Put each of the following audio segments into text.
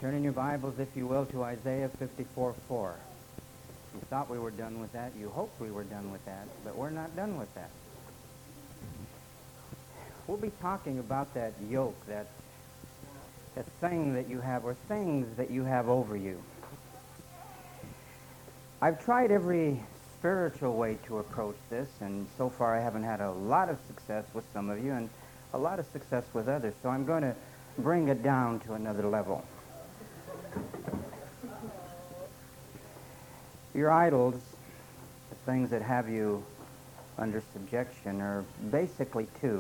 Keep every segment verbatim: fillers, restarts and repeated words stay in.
Turn in your Bibles, if you will, to Isaiah fifty-four four. You thought we were done with that. You hoped we were done with that, but we're not done with that. We'll be talking about that yoke, that, that thing that you have, or things that you have over you. I've tried every spiritual way to approach this, and so far I haven't had a lot of success with some of you, and a lot of success with others, so I'm going to bring it down to another level. Your idols, the things that have you under subjection, are basically two.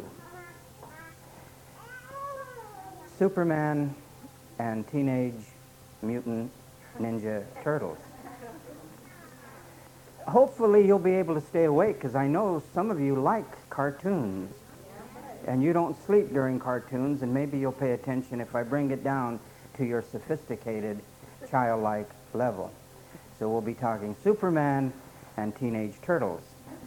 Superman and Teenage Mutant Ninja Turtles. Hopefully you'll be able to stay awake, because I know some of you like cartoons, and you don't sleep during cartoons, and maybe you'll pay attention if I bring it down to your sophisticated, childlike level. So we'll be talking Superman and Teenage Turtles.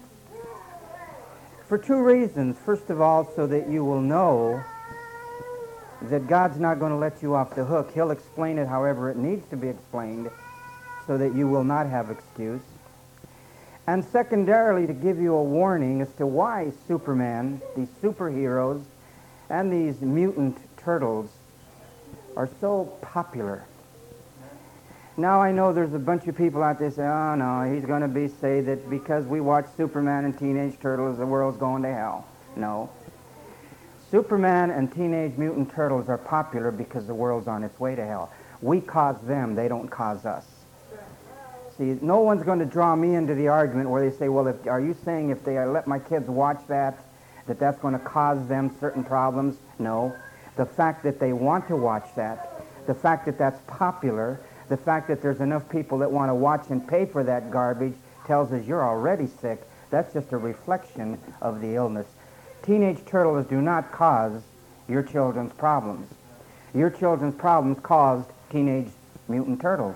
For two reasons. First of all, so that you will know that God's not going to let you off the hook. He'll explain it however it needs to be explained, so that you will not have excuse. And secondarily, to give you a warning as to why Superman, these superheroes, and these mutant turtles are so popular. Now I know there's a bunch of people out there saying, oh no, he's going to be say that because we watch Superman and Teenage Turtles, the world's going to hell. No. Superman and Teenage Mutant Turtles are popular because the world's on its way to hell. We cause them, they don't cause us. See, no one's going to draw me into the argument where they say, well, if, are you saying if they let my kids watch that, that that's going to cause them certain problems? No. The fact that they want to watch that, the fact that that's popular, the fact that there's enough people that want to watch and pay for that garbage tells us you're already sick. That's just a reflection of the illness. Teenage Turtles do not cause your children's problems. Your children's problems caused Teenage Mutant Turtles.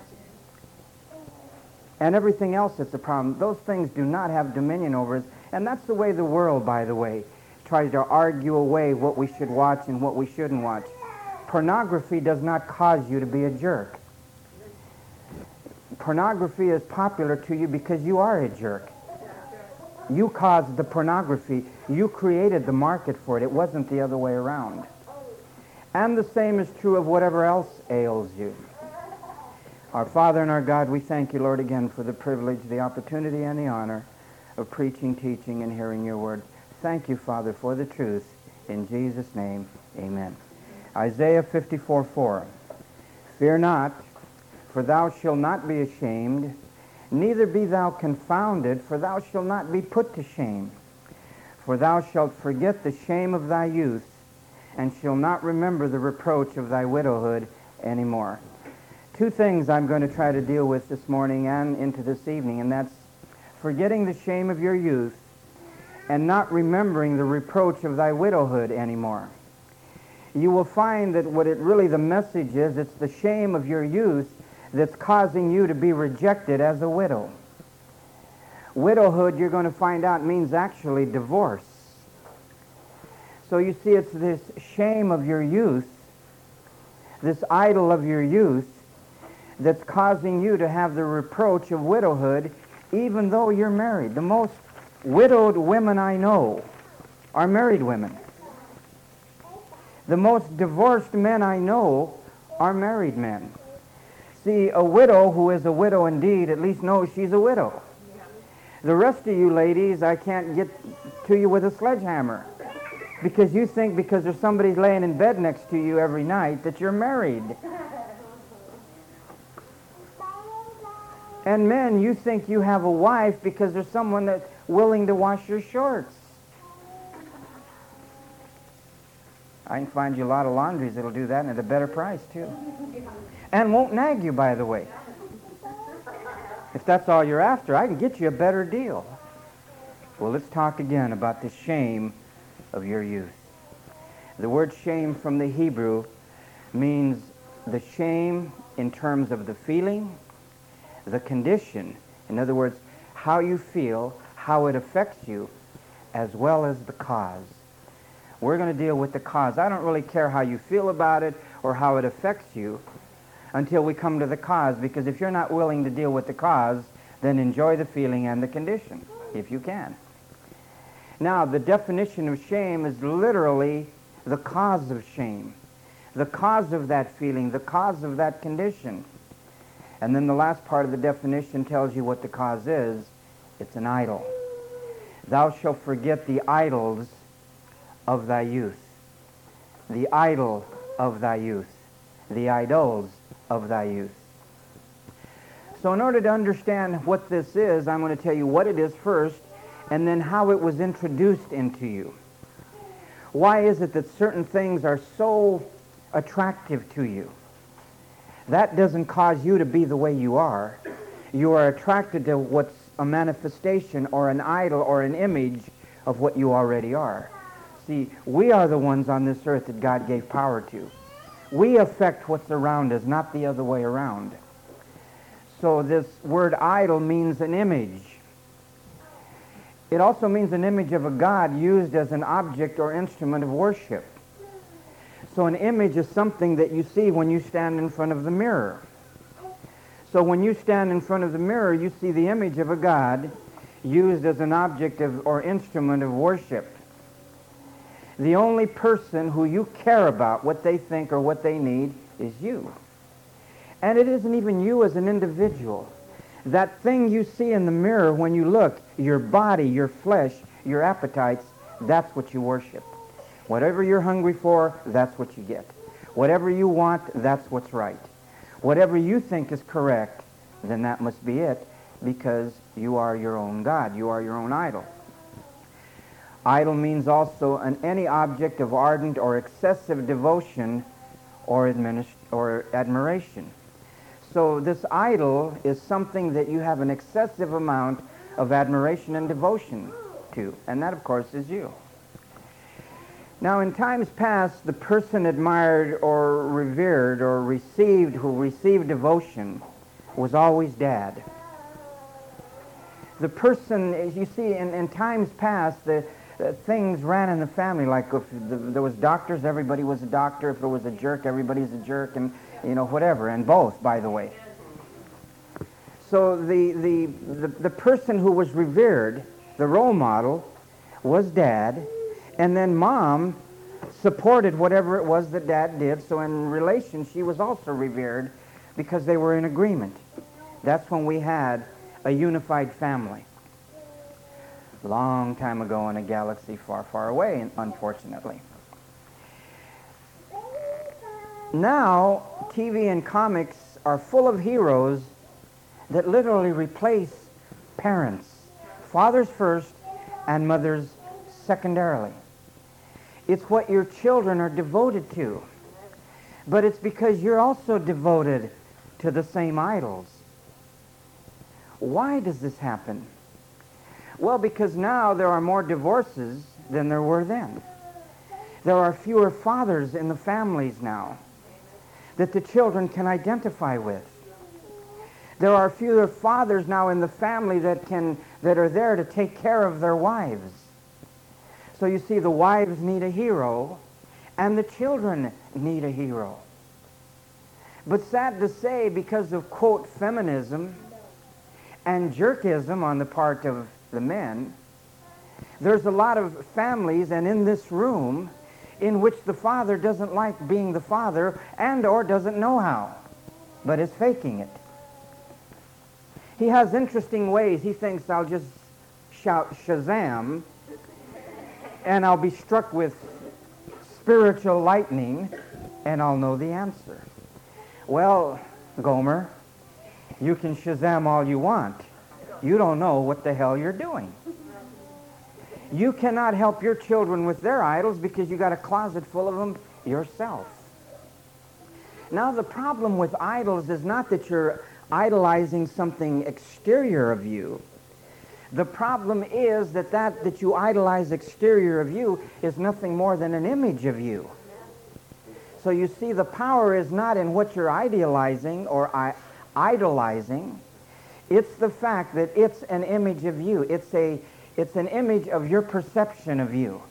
And everything else that's a problem. Those things do not have dominion over us. And that's the way the world, by the way, tries to argue away what we should watch and what we shouldn't watch. Pornography does not cause you to be a jerk. Pornography is popular to you because you are a jerk. You caused the pornography. You created the market for it. It wasn't the other way around. And the same is true of whatever else ails you. Our Father and our God, we thank you, Lord, again for the privilege, the opportunity, and the honor of preaching, teaching, and hearing your word. Thank you, Father, for the truth. In Jesus' name, amen. Isaiah fifty-four four. Fear not, for thou shalt not be ashamed, neither be thou confounded, for thou shalt not be put to shame. For thou shalt forget the shame of thy youth, and shalt not remember the reproach of thy widowhood any more. Two things I'm going to try to deal with this morning and into this evening, and that's forgetting the shame of your youth and not remembering the reproach of thy widowhood anymore. You will find that what it really, the message is, it's the shame of your youth that's causing you to be rejected as a widow. Widowhood, you're going to find out, means actually divorce. So you see, it's this shame of your youth, this idol of your youth, that's causing you to have the reproach of widowhood, even though you're married. The most widowed women I know are married women. The most divorced men I know are married men. See, a widow who is a widow indeed at least knows she's a widow. The rest of you ladies, I can't get to you with a sledgehammer, because you think because there's somebody laying in bed next to you every night that you're married. And men, you think you have a wife because there's someone that's willing to wash your shorts. I can find you a lot of laundries that'll do that, and at a better price, too. And won't nag you, by the way. If that's all you're after, I can get you a better deal. Well, let's talk again about the shame of your youth. The word shame from the Hebrew means the shame in terms of the feeling, the condition. In other words, how you feel, how it affects you, as well as the cause. We're going to deal with the cause. I don't really care how you feel about it or how it affects you. until we come to the cause, because if you're not willing to deal with the cause, then enjoy the feeling and the condition, if you can. Now, the definition of shame is literally the cause of shame, the cause of that feeling, the cause of that condition. And then the last part of the definition tells you what the cause is. It's an idol. Thou shalt forget the idols of thy youth. The idol of thy youth. The idols of thy youth. So in order to understand what this is, I'm going to tell you what it is first, and then how it was introduced into you. Why is it that certain things are so attractive to you? That doesn't cause you to be the way you are. You are attracted to what's a manifestation or an idol or an image of what you already are. See, we are the ones on this earth that God gave power to. We affect what's around us, not the other way around. So this word idol means an image. It also means an image of a god used as an object or instrument of worship. So an image is something that you see when you stand in front of the mirror. So when you stand in front of the mirror, you see the image of a god used as an object of, or instrument of worship. The only person who you care about what they think or what they need is you. And it isn't even you as an individual. That thing you see in the mirror when you look, your body, your flesh, your appetites, that's what you worship. Whatever you're hungry for, that's what you get. Whatever you want, that's what's right. Whatever you think is correct, then that must be it, because you are your own God. You are your own idol. Idol means also an, any object of ardent or excessive devotion or, administ- or admiration. So this idol is something that you have an excessive amount of admiration and devotion to, and that, of course, is you. Now, in times past, the person admired or revered or received, who received devotion, was always Dad. The person, as you see, in, in times past, the uh, things ran in the family. Like if the, there was doctors, everybody was a doctor. If there was a jerk, everybody's a jerk, and you know, whatever, and both, by the way. So the, the, the, the person who was revered, the role model, was Dad, and then Mom supported whatever it was that Dad did, so in relation, she was also revered because they were in agreement. That's when we had a unified family. Long time ago in a galaxy far, far away, unfortunately. Now, T V and comics are full of heroes that literally replace parents. Fathers first and mothers secondarily. It's what your children are devoted to. But it's because you're also devoted to the same idols. Why does this happen? Well, because now there are more divorces than there were then. There are fewer fathers in the families now that the children can identify with. There are fewer fathers now in the family that can that are there to take care of their wives. So you see, the wives need a hero, and the children need a hero. But sad to say, because of, quote, feminism and jerkism on the part of the men, there's a lot of families, and in this room, in which the father doesn't like being the father and or doesn't know how, but is faking it. He has interesting ways. He thinks, I'll just shout Shazam, and I'll be struck with spiritual lightning, and I'll know the answer. Well, Gomer, you can Shazam all you want. You don't know what the hell you're doing. You cannot help your children with their idols because you got a closet full of them yourself. Now, the problem with idols is not that you're idolizing something exterior of you. The problem is that that that you idolize exterior of you is nothing more than an image of you. So you see, the power is not in what you're idealizing or I- idolizing. It's the fact that it's an image of you. It's a It's an image of your perception of you.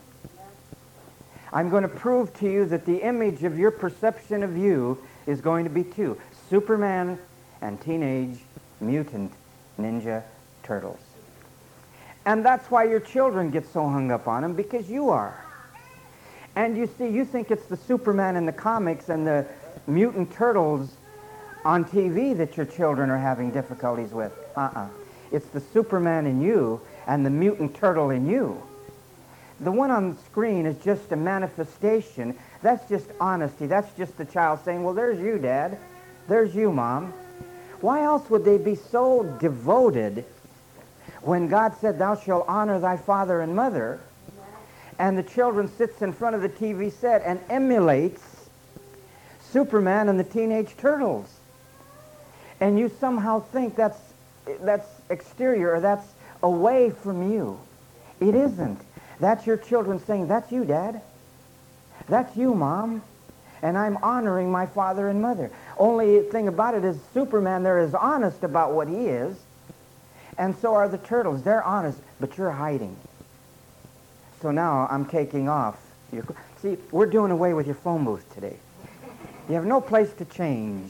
I'm going to prove to you that the image of your perception of you is going to be two. Superman and Teenage Mutant Ninja Turtles. And that's why your children get so hung up on them, because you are. And you see, you think it's the Superman in the comics and the mutant turtles on T V that your children are having difficulties with. Uh-uh. It's the Superman in you and the mutant turtle in you. The one on the screen is just a manifestation. That's just honesty. That's just the child saying, well, there's you, Dad. There's you, Mom. Why else would they be so devoted when God said, thou shalt honor thy father and mother, and the children sits in front of the T V set and emulates Superman and the Teenage Turtles? And you somehow think that's, that's exterior, or that's away from you. It isn't. That's your children saying, that's you, Dad. That's you, Mom. And I'm honoring my father and mother. Only thing about it is Superman there is honest about what he is, and so are the turtles. They're honest, but you're hiding. So now I'm taking off. Your, see, we're doing away with your phone booth today. You have no place to change.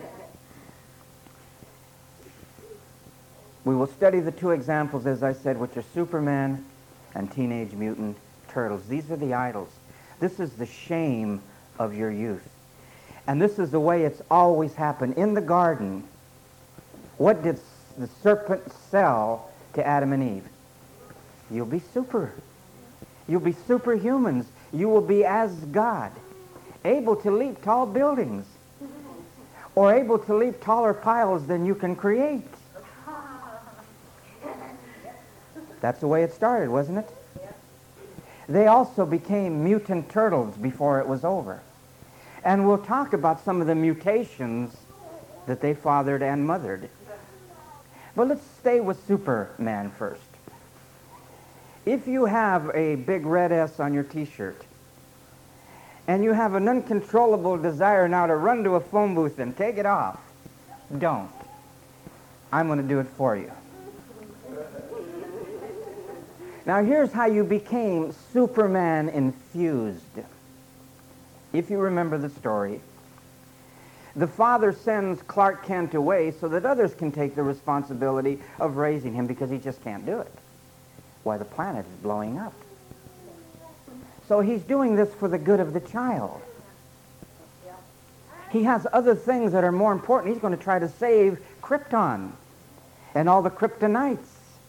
We will study the two examples, as I said, which are Superman and Teenage Mutant Turtles. These are the idols. This is the shame of your youth. And this is the way it's always happened. In the garden, what did the serpent sell to Adam and Eve? You'll be super. You'll be superhumans. You will be as God, able to leap tall buildings, or able to leap taller piles than you can create. That's the way it started, wasn't it? They also became mutant turtles before it was over. And we'll talk about some of the mutations that they fathered and mothered. But let's stay with Superman first. If you have a big red S on your t-shirt, and you have an uncontrollable desire now to run to a phone booth and take it off, don't. I'm going to do it for you. Now here's how you became Superman infused. If you remember the story, the father sends Clark Kent away so that others can take the responsibility of raising him, because he just can't do it. Why, the planet is blowing up. So he's doing this for the good of the child. He has other things that are more important. He's going to try to save Krypton and all the Kryptonites.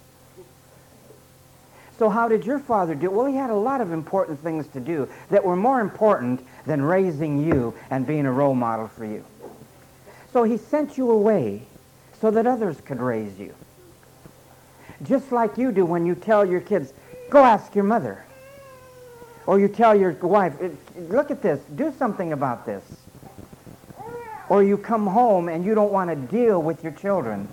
So how did your father do? Well, he had a lot of important things to do that were more important than raising you and being a role model for you. So he sent you away so that others could raise you. Just like you do when you tell your kids, go ask your mother. Or you tell your wife, look at this, do something about this. Or you come home and you don't want to deal with your children.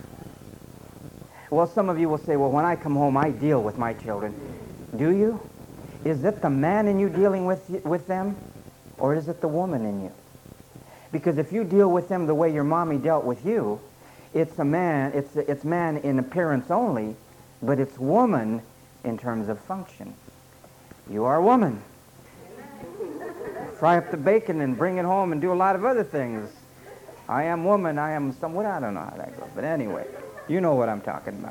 Well, some of you will say, well, when I come home, I deal with my children. Do you? Is it the man in you dealing with, with them? Or is it the woman in you? Because if you deal with them the way your mommy dealt with you, it's a man, it's, it's man in appearance only, but it's woman in terms of function. You are a woman. Fry up the bacon and bring it home and do a lot of other things. I am woman, I am somewhat, I don't know how that goes, but anyway. You know what I'm talking about.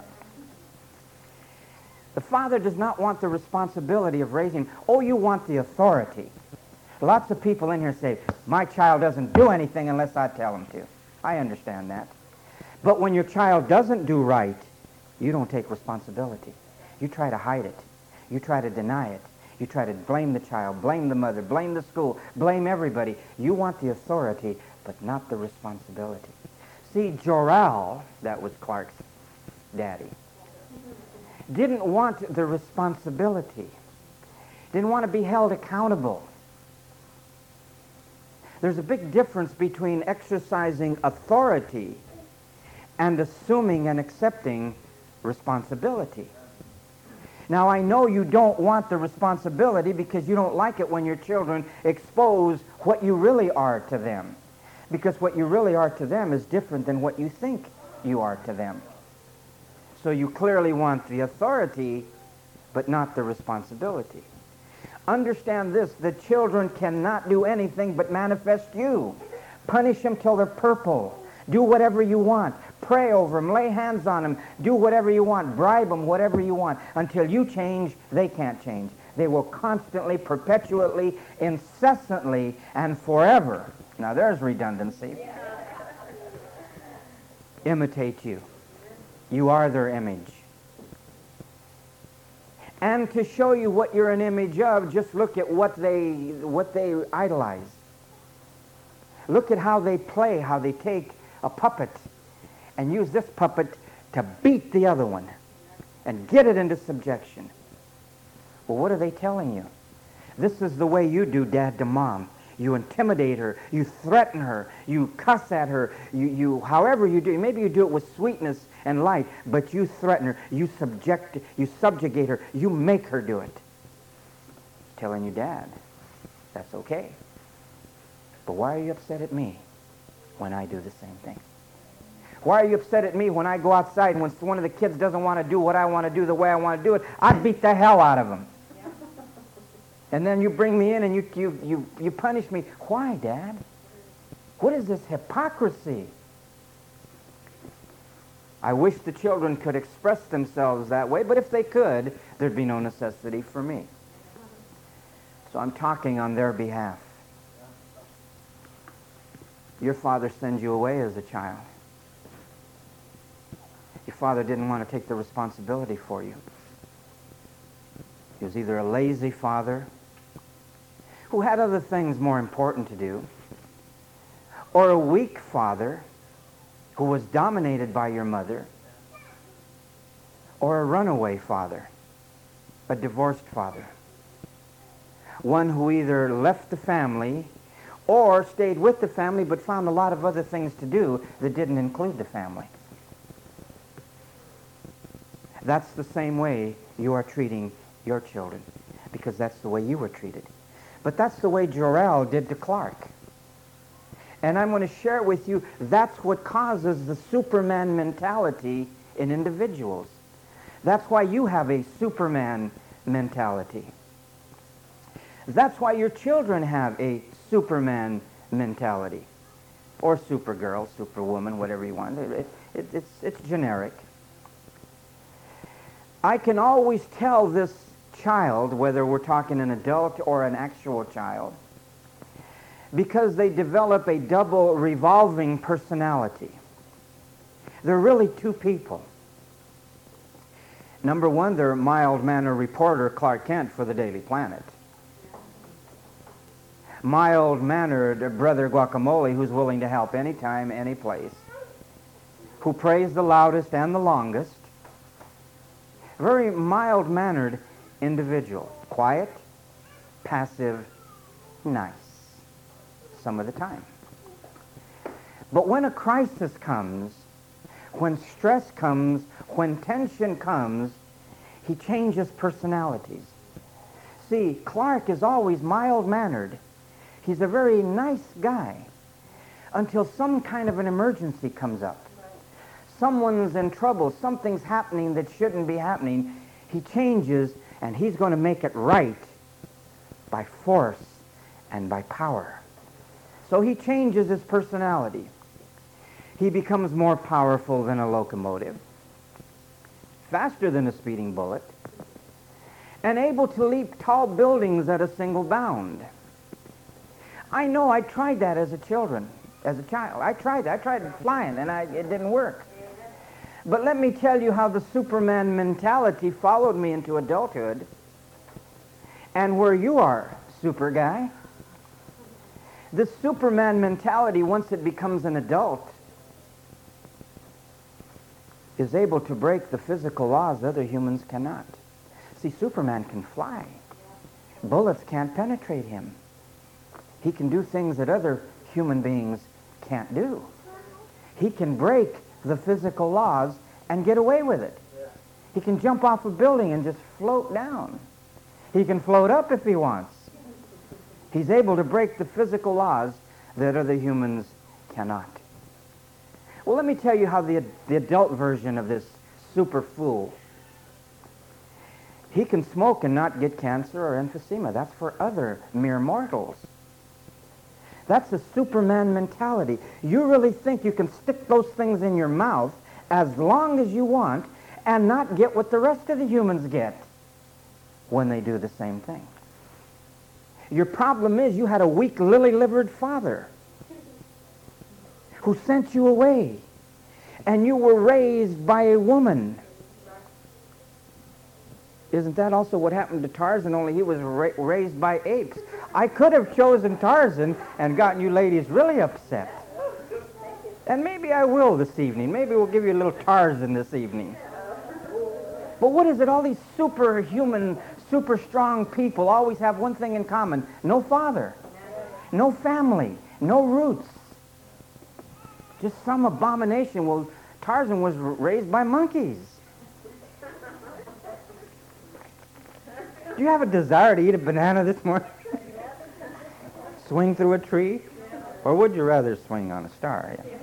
The father does not want the responsibility of raising. Oh, you want the authority. Lots of people in here say, my child doesn't do anything unless I tell him to. I understand that. But when your child doesn't do right, you don't take responsibility. You try to hide it. You try to deny it. You try to blame the child, blame the mother, blame the school, blame everybody. You want the authority, but not the responsibility. See, Jor-El, that was Clark's daddy, didn't want the responsibility, didn't want to be held accountable. There's a big difference between exercising authority and assuming and accepting responsibility. Now, I know you don't want the responsibility because you don't like it when your children expose what you really are to them. Because what you really are to them is different than what you think you are to them. So you clearly want the authority, but not the responsibility. Understand this, the children cannot do anything but manifest you. Punish them till they're purple. Do whatever you want. Pray over them. Lay hands on them. Do whatever you want. Bribe them, whatever you want. Until you change, they can't change. They will constantly, perpetually, incessantly, and forever. Now there's redundancy. Imitate you. You are their image. And to show you what you're an image of, just look at what they, what they idolize. Look at how they play, how they take a puppet and use this puppet to beat the other one and get it into subjection. Well, what are they telling you? This is the way you do dad to mom. You intimidate her, you threaten her, you cuss at her, you, you however you do. Maybe you do it with sweetness and light, but you threaten her, you subject, you subjugate her, you make her do it. Telling you, Dad, that's okay. But why are you upset at me when I do the same thing? Why are you upset at me when I go outside and when one of the kids doesn't want to do what I want to do the way I want to do it, I beat the hell out of them. And then you bring me in and you, you, you, you punish me. Why, Dad? What is this hypocrisy? I wish the children could express themselves that way, but if they could, there'd be no necessity for me. So I'm talking on their behalf. Your father sends you away as a child. Your father didn't want to take the responsibility for you. He was either a lazy father who had other things more important to do, or a weak father who was dominated by your mother, or a runaway father, a divorced father. One who either left the family or stayed with the family but found a lot of other things to do that didn't include the family. That's the same way you are treating your children, because that's the way you were treated. But that's the way Jor-El did to Clark. And I'm going to share with you, that's what causes the Superman mentality in individuals. That's why you have a Superman mentality. That's why your children have a Superman mentality. Or Supergirl, Superwoman, whatever you want. It, it, it's, it's generic. I can always tell this child, whether we're talking an adult or an actual child, because they develop a double revolving personality. They're really two people. Number one, they're a mild-mannered reporter, Clark Kent, for the Daily Planet. Mild-mannered Brother Guacamole, who's willing to help anytime, any place. Who prays the loudest and the longest. Very mild-mannered individual. Quiet, passive, nice. Some of the time. But when a crisis comes, when stress comes, when tension comes, he changes personalities. See, Clark is always mild-mannered. He's a very nice guy until some kind of an emergency comes up. Someone's in trouble. Something's happening that shouldn't be happening. He changes, and he's going to make it right by force and by power. So he changes his personality. He becomes more powerful than a locomotive, faster than a speeding bullet, and able to leap tall buildings at a single bound. I know I tried that as a children, as a child. I tried that. I tried flying, and I, it didn't work. But let me tell you how the Superman mentality followed me into adulthood, and where you are, super guy. This Superman mentality, once it becomes an adult, is able to break the physical laws other humans cannot. See, Superman can fly. Bullets can't penetrate him. He can do things that other human beings can't do. He can break the physical laws and get away with it. He can jump off a building and just float down. He can float up if he wants. He's able to break the physical laws that other humans cannot. Well, let me tell you how the, the adult version of this super fool, he can smoke and not get cancer or emphysema. That's for other mere mortals. That's a Superman mentality. You really think you can stick those things in your mouth as long as you want and not get what the rest of the humans get when they do the same thing. Your problem is you had a weak, lily-livered father who sent you away, and you were raised by a woman. Isn't that also what happened to Tarzan, only he was ra- raised by apes? I could have chosen Tarzan and gotten you ladies really upset. And maybe I will this evening. Maybe we'll give you a little Tarzan this evening. But what is it? All these superhuman, super strong people always have one thing in common. No father, no family, no roots. Just some abomination. Well, Tarzan was raised by monkeys. Do you have a desire to eat a banana this morning? Swing through a tree? Or would you rather swing on a star? Yeah.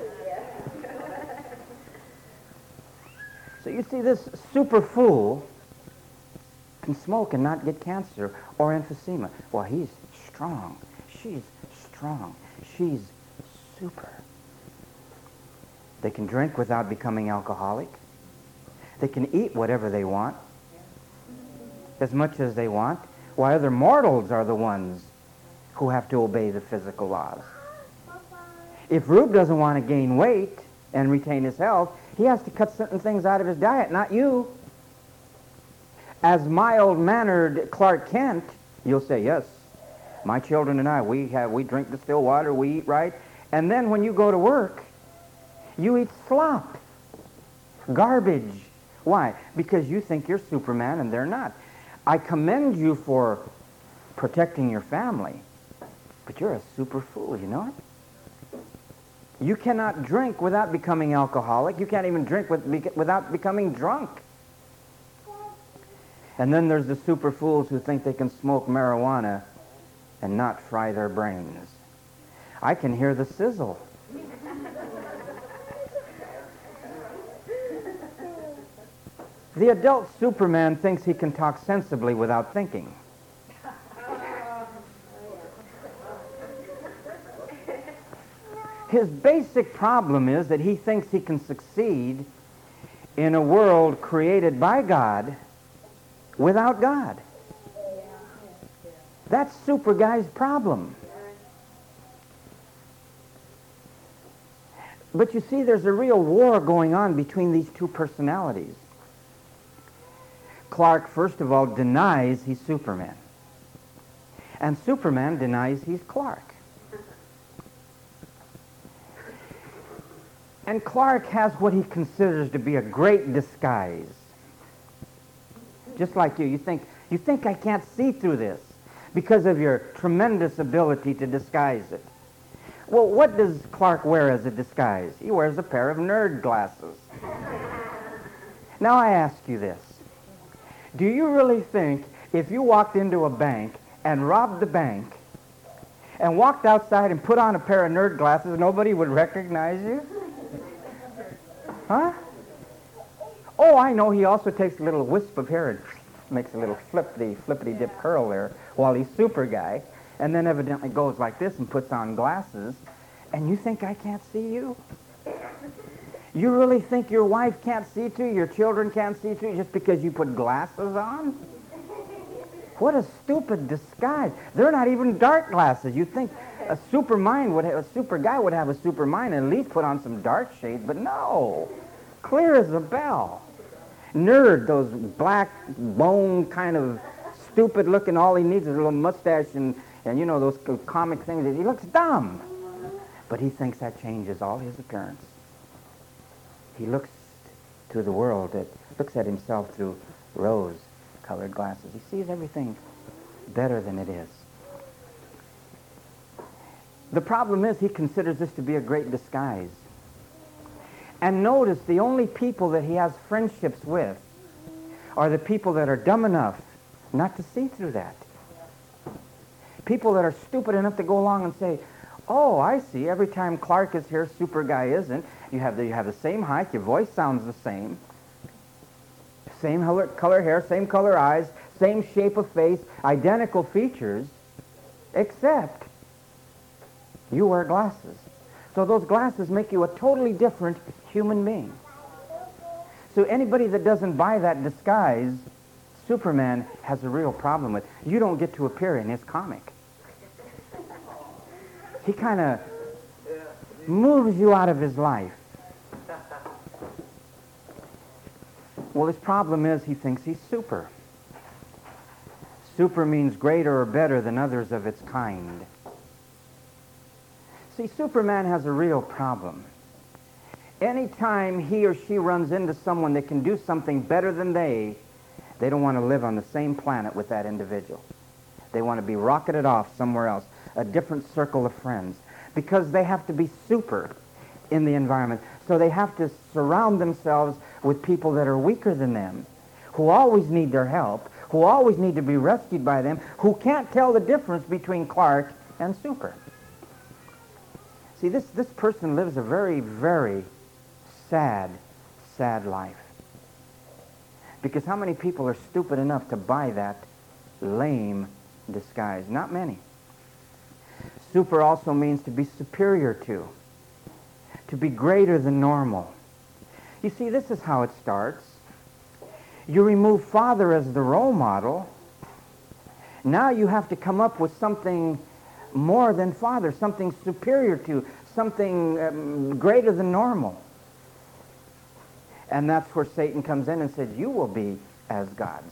So you see, this super fool can smoke and not get cancer or emphysema. Well, he's strong. She's strong. She's super. They can drink without becoming alcoholic. They can eat whatever they want, as much as they want, while other mortals are the ones who have to obey the physical laws. If Rube doesn't want to gain weight and retain his health, he has to cut certain things out of his diet, not you. As mild-mannered Clark Kent, you'll say, yes, my children and I, we have we drink distilled water, we eat right, and then when you go to work, you eat slop, garbage. Why? Because you think you're Superman and they're not. I commend you for protecting your family, but you're a super fool, you know it? You cannot drink without becoming alcoholic. You can't even drink with, without becoming drunk. And then there's the super fools who think they can smoke marijuana and not fry their brains. I can hear the sizzle. The adult Superman thinks he can talk sensibly without thinking. His basic problem is that he thinks he can succeed in a world created by God without God. That's Super Guy's problem. But you see, there's a real war going on between these two personalities. Clark, first of all, denies he's Superman. And Superman denies he's Clark. And Clark has what he considers to be a great disguise. Just like you. You think, you think I can't see through this because of your tremendous ability to disguise it. Well, what does Clark wear as a disguise? He wears a pair of nerd glasses. Now I ask you this. Do you really think if you walked into a bank and robbed the bank and walked outside and put on a pair of nerd glasses, nobody would recognize you? Huh? Oh, I know, he also takes a little wisp of hair and makes a little flippity, flippity-dip curl there while he's Super Guy, and then evidently goes like this and puts on glasses, and you think I can't see you? You really think your wife can't see through, your children can't see through just because you put glasses on? What a stupid disguise. They're not even dark glasses. You think a super mind would have, a super guy would have a super mind and at least put on some dark shades, but no. Clear as a bell. Nerd, those black bone kind of stupid looking, all he needs is a little mustache and, and you know, those comic things. He looks dumb. But he thinks that changes all his appearance. He looks to the world, that looks at himself through rose-colored glasses. He sees everything better than it is. The problem is he considers this to be a great disguise. And notice the only people that he has friendships with are the people that are dumb enough not to see through that. People that are stupid enough to go along and say, oh, I see, every time Clark is here, Super Guy isn't. You have the, you have the same height, your voice sounds the same. Same color, color hair, same color eyes, same shape of face, identical features, except You wear glasses. So those glasses make you a totally different human being. So anybody that doesn't buy that disguise, Superman has a real problem with. You don't get to appear in his comic. He kind of moves you out of his life. Well, his problem is he thinks he's super. Super means greater or better than others of its kind. See, Superman has a real problem. Anytime he or she runs into someone that can do something better than they, they don't want to live on the same planet with that individual. They want to be rocketed off somewhere else, a different circle of friends, because they have to be super in the environment. So they have to surround themselves with people that are weaker than them, who always need their help, who always need to be rescued by them, who can't tell the difference between Clark and Super. See, this, this person lives a very, very sad, sad life. Because how many people are stupid enough to buy that lame disguise? Not many. Super also means to be superior to, to be greater than normal. You see, this is how it starts. You remove Father as the role model. Now you have to come up with something more than Father, something superior to, something um, greater than normal. And that's where Satan comes in and says, you will be as gods.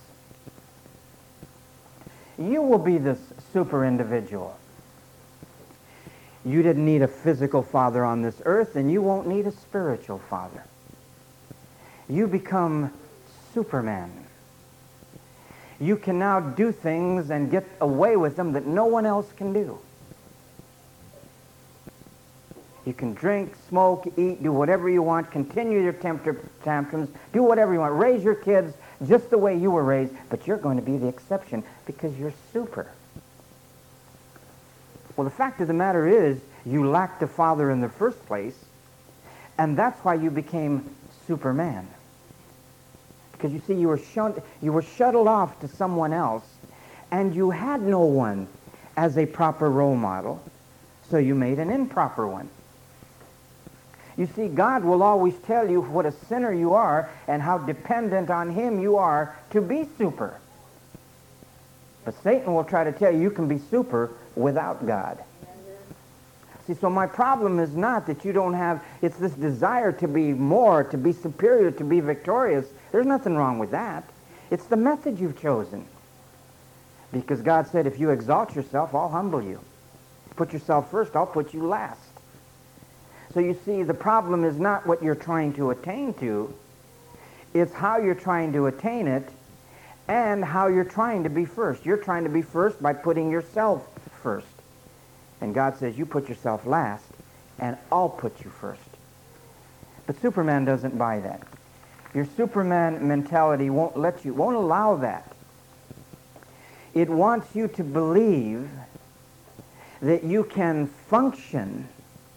You will be this super individual. You didn't need a physical father on this earth, and you won't need a spiritual father. You become Superman. You can now do things and get away with them that no one else can do. You can drink, smoke, eat, do whatever you want, continue your temper tantrums, do whatever you want, raise your kids just the way you were raised, but you're going to be the exception because you're super. Well, the fact of the matter is, you lacked a father in the first place, and that's why you became Superman. Because you see, you were, shun- you were shuttled off to someone else, and you had no one as a proper role model, so you made an improper one. You see, God will always tell you what a sinner you are and how dependent on Him you are to be super. But Satan will try to tell you you can be super without God. See, so my problem is not that you don't have, it's this desire to be more, to be superior, to be victorious. There's nothing wrong with that. It's the method you've chosen. Because God said, if you exalt yourself, I'll humble you. Put yourself first, I'll put you last. So you see, the problem is not what you're trying to attain to. It's how you're trying to attain it and how you're trying to be first. You're trying to be first by putting yourself first. And God says, you put yourself last, and I'll put you first. But Superman doesn't buy that. Your Superman mentality won't let you, won't allow that. It wants you to believe that you can function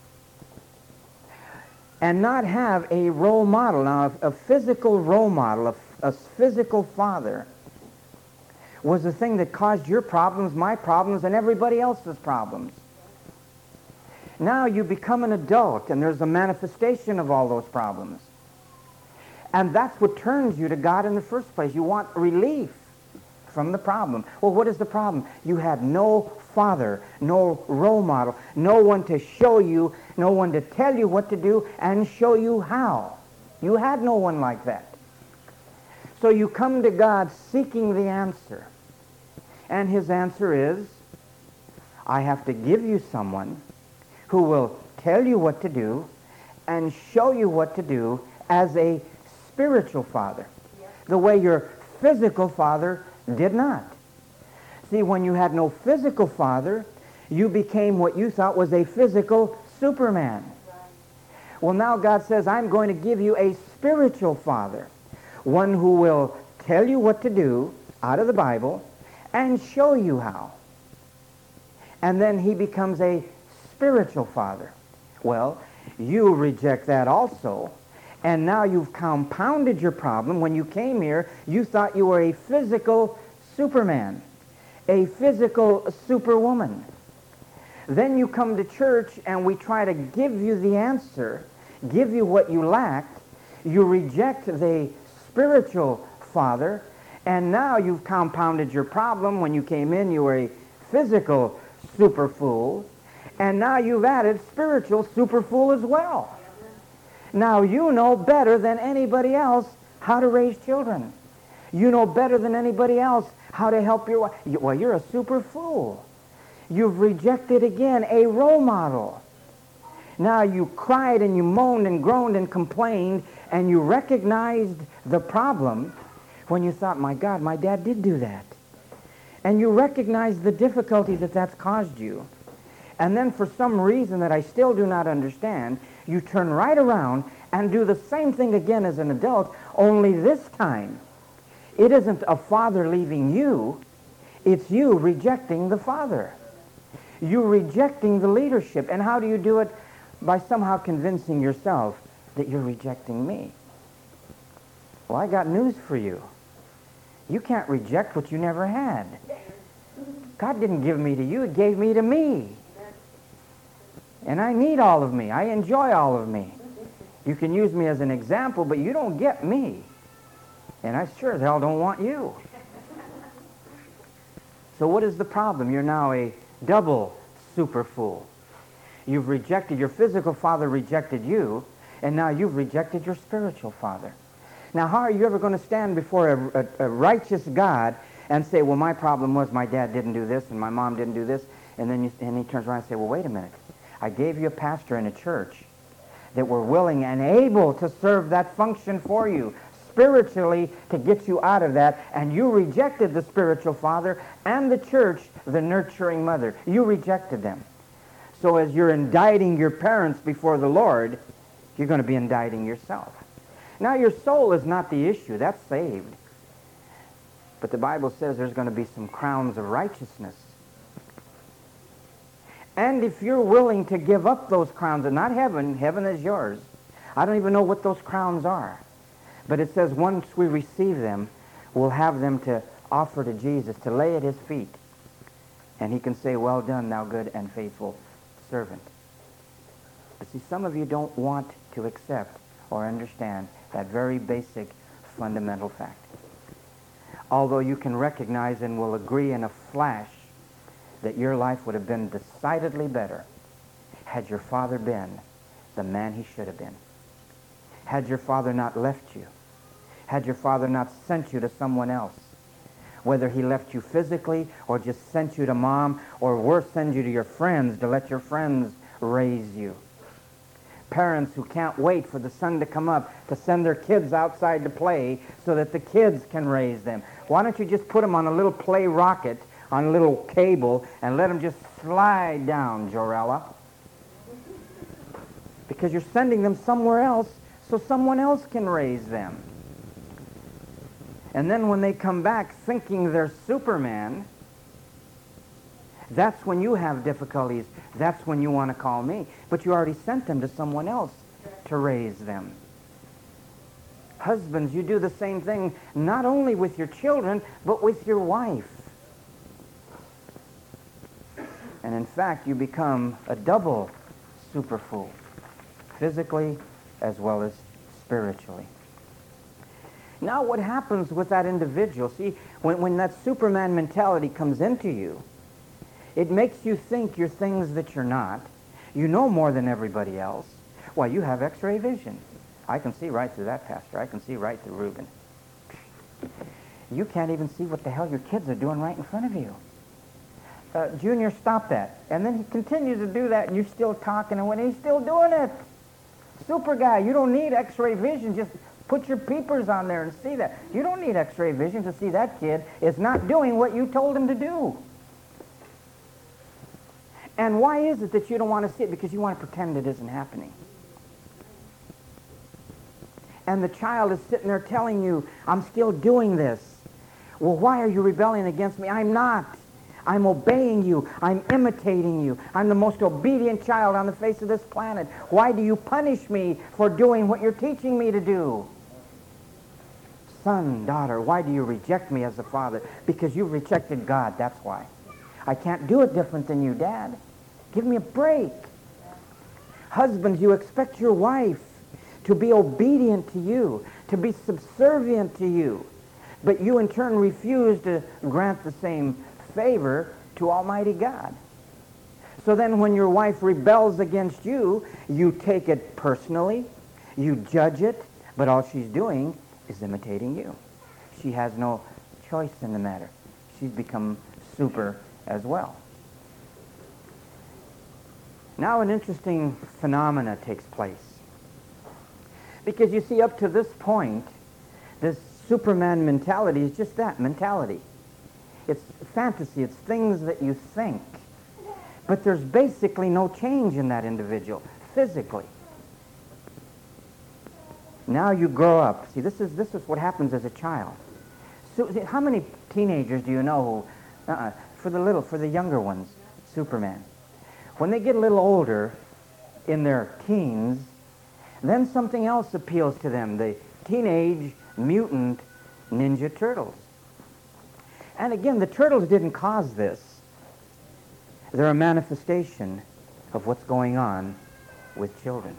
and not have a role model. Now, a, a physical role model, a, a physical father, was the thing that caused your problems, my problems, and everybody else's problems. Now you become an adult, and there's a manifestation of all those problems. And that's what turns you to God in the first place. You want relief from the problem. Well, what is the problem? You had no father, no role model, no one to show you, no one to tell you what to do and show you how. You had no one like that. So you come to God seeking the answer. And His answer is, I have to give you someone who will tell you what to do and show you what to do as a spiritual father, the way your physical father did not. See, when you had no physical father, you became what you thought was a physical Superman. Well, now God says, I'm going to give you a spiritual father, one who will tell you what to do out of the Bible and show you how. And then He becomes a spiritual father. Well, you reject that also. And now you've compounded your problem. When you came here, you thought you were a physical Superman, a physical superwoman. Then you come to church and we try to give you the answer, give you what you lack. You reject the spiritual father, and now you've compounded your problem. When you came in, you were a physical super fool, and now you've added spiritual super fool as well. Now you know better than anybody else how to raise children. You know better than anybody else how to help your wife. Well, you're a super fool. You've rejected again a role model. Now you cried and you moaned and groaned and complained, and you recognized the problem when you thought, my God, my dad did do that. And you recognized the difficulty that that's caused you. And then for some reason that I still do not understand, you turn right around and do the same thing again as an adult, only this time it isn't a father leaving you, it's you rejecting the father. You rejecting the leadership. And how do you do it? By somehow convincing yourself that you're rejecting me. Well, I got news for you. You can't reject what you never had. God didn't give me to you, He gave me to me. And I need all of me. I enjoy all of me. You can use me as an example, but you don't get me. And I sure as hell don't want you. So what is the problem? You're now a double super fool. You've rejected, your physical father rejected you, and now you've rejected your spiritual father. Now, how are you ever going to stand before a, a, a righteous God and say, well, my problem was my dad didn't do this and my mom didn't do this, and then you, and he turns around and says, well, wait a minute. I gave you a pastor in a church that were willing and able to serve that function for you spiritually to get you out of that, and you rejected the spiritual father and the church, the nurturing mother. You rejected them. So as you're indicting your parents before the Lord, you're going to be indicting yourself. Now, your soul is not the issue. That's saved. But the Bible says there's going to be some crowns of righteousness. And if you're willing to give up those crowns, and not heaven, heaven is yours. I don't even know what those crowns are. But it says once we receive them, we'll have them to offer to Jesus, to lay at His feet. And He can say, well done, thou good and faithful servant. But see, some of you don't want to accept or understand that very basic fundamental fact. Although you can recognize and will agree in a flash that your life would have been decidedly better had your father been the man he should have been. Had your father not left you. Had your father not sent you to someone else. Whether he left you physically or just sent you to mom, or worse, send you to your friends to let your friends raise you. Parents who can't wait for the sun to come up to send their kids outside to play so that the kids can raise them. Why don't you just put them on a little play rocket, on a little cable, and let them just slide down, Jorella? Because you're sending them somewhere else so someone else can raise them. And then when they come back thinking they're Superman, that's when you have difficulties. That's when you want to call me. But you already sent them to someone else to raise them. Husbands, you do the same thing, not only with your children, but with your wife. And in fact, you become a double super fool, physically as well as spiritually. Now what happens with that individual? See, when, when that Superman mentality comes into you, it makes you think you're things that you're not. You know more than everybody else. Well, you have x-ray vision. I can see right through that, Pastor. I can see right through Reuben. You can't even see what the hell your kids are doing right in front of you. Uh, Junior, stop that. And then he continues to do that, and you're still talking, and when he's still doing it. Super guy, you don't need x-ray vision. Just put your peepers on there and see that. You don't need x-ray vision to see that kid is not doing what you told him to do. And why is it that you don't want to see it? Because you want to pretend it isn't happening. And the child is sitting there telling you, I'm still doing this. Well, why are you rebelling against me? I'm not. I'm obeying you. I'm imitating you. I'm the most obedient child on the face of this planet. Why do you punish me for doing what you're teaching me to do? Son, daughter, why do you reject me as a father? Because you've rejected God, that's why. I can't do it different than you, Dad. Give me a break. Husbands, you expect your wife to be obedient to you, to be subservient to you, but you in turn refuse to grant the same favor to Almighty God. So then when your wife rebels against you, you take it personally, you judge it, but all she's doing is imitating you. She has no choice in the matter. She's become super as well. Now an interesting phenomena takes place. Because you see, up to this point, this Superman mentality is just that, mentality. It's fantasy, it's things that you think. But there's basically no change in that individual, physically. Now you grow up. See, this is, this is what happens as a child. So, how many teenagers do you know who, uh-uh, for the little, for the younger ones, Superman? When they get a little older, in their teens, then something else appeals to them, the Teenage Mutant Ninja Turtles. And again, the Turtles didn't cause this. They're a manifestation of what's going on with children.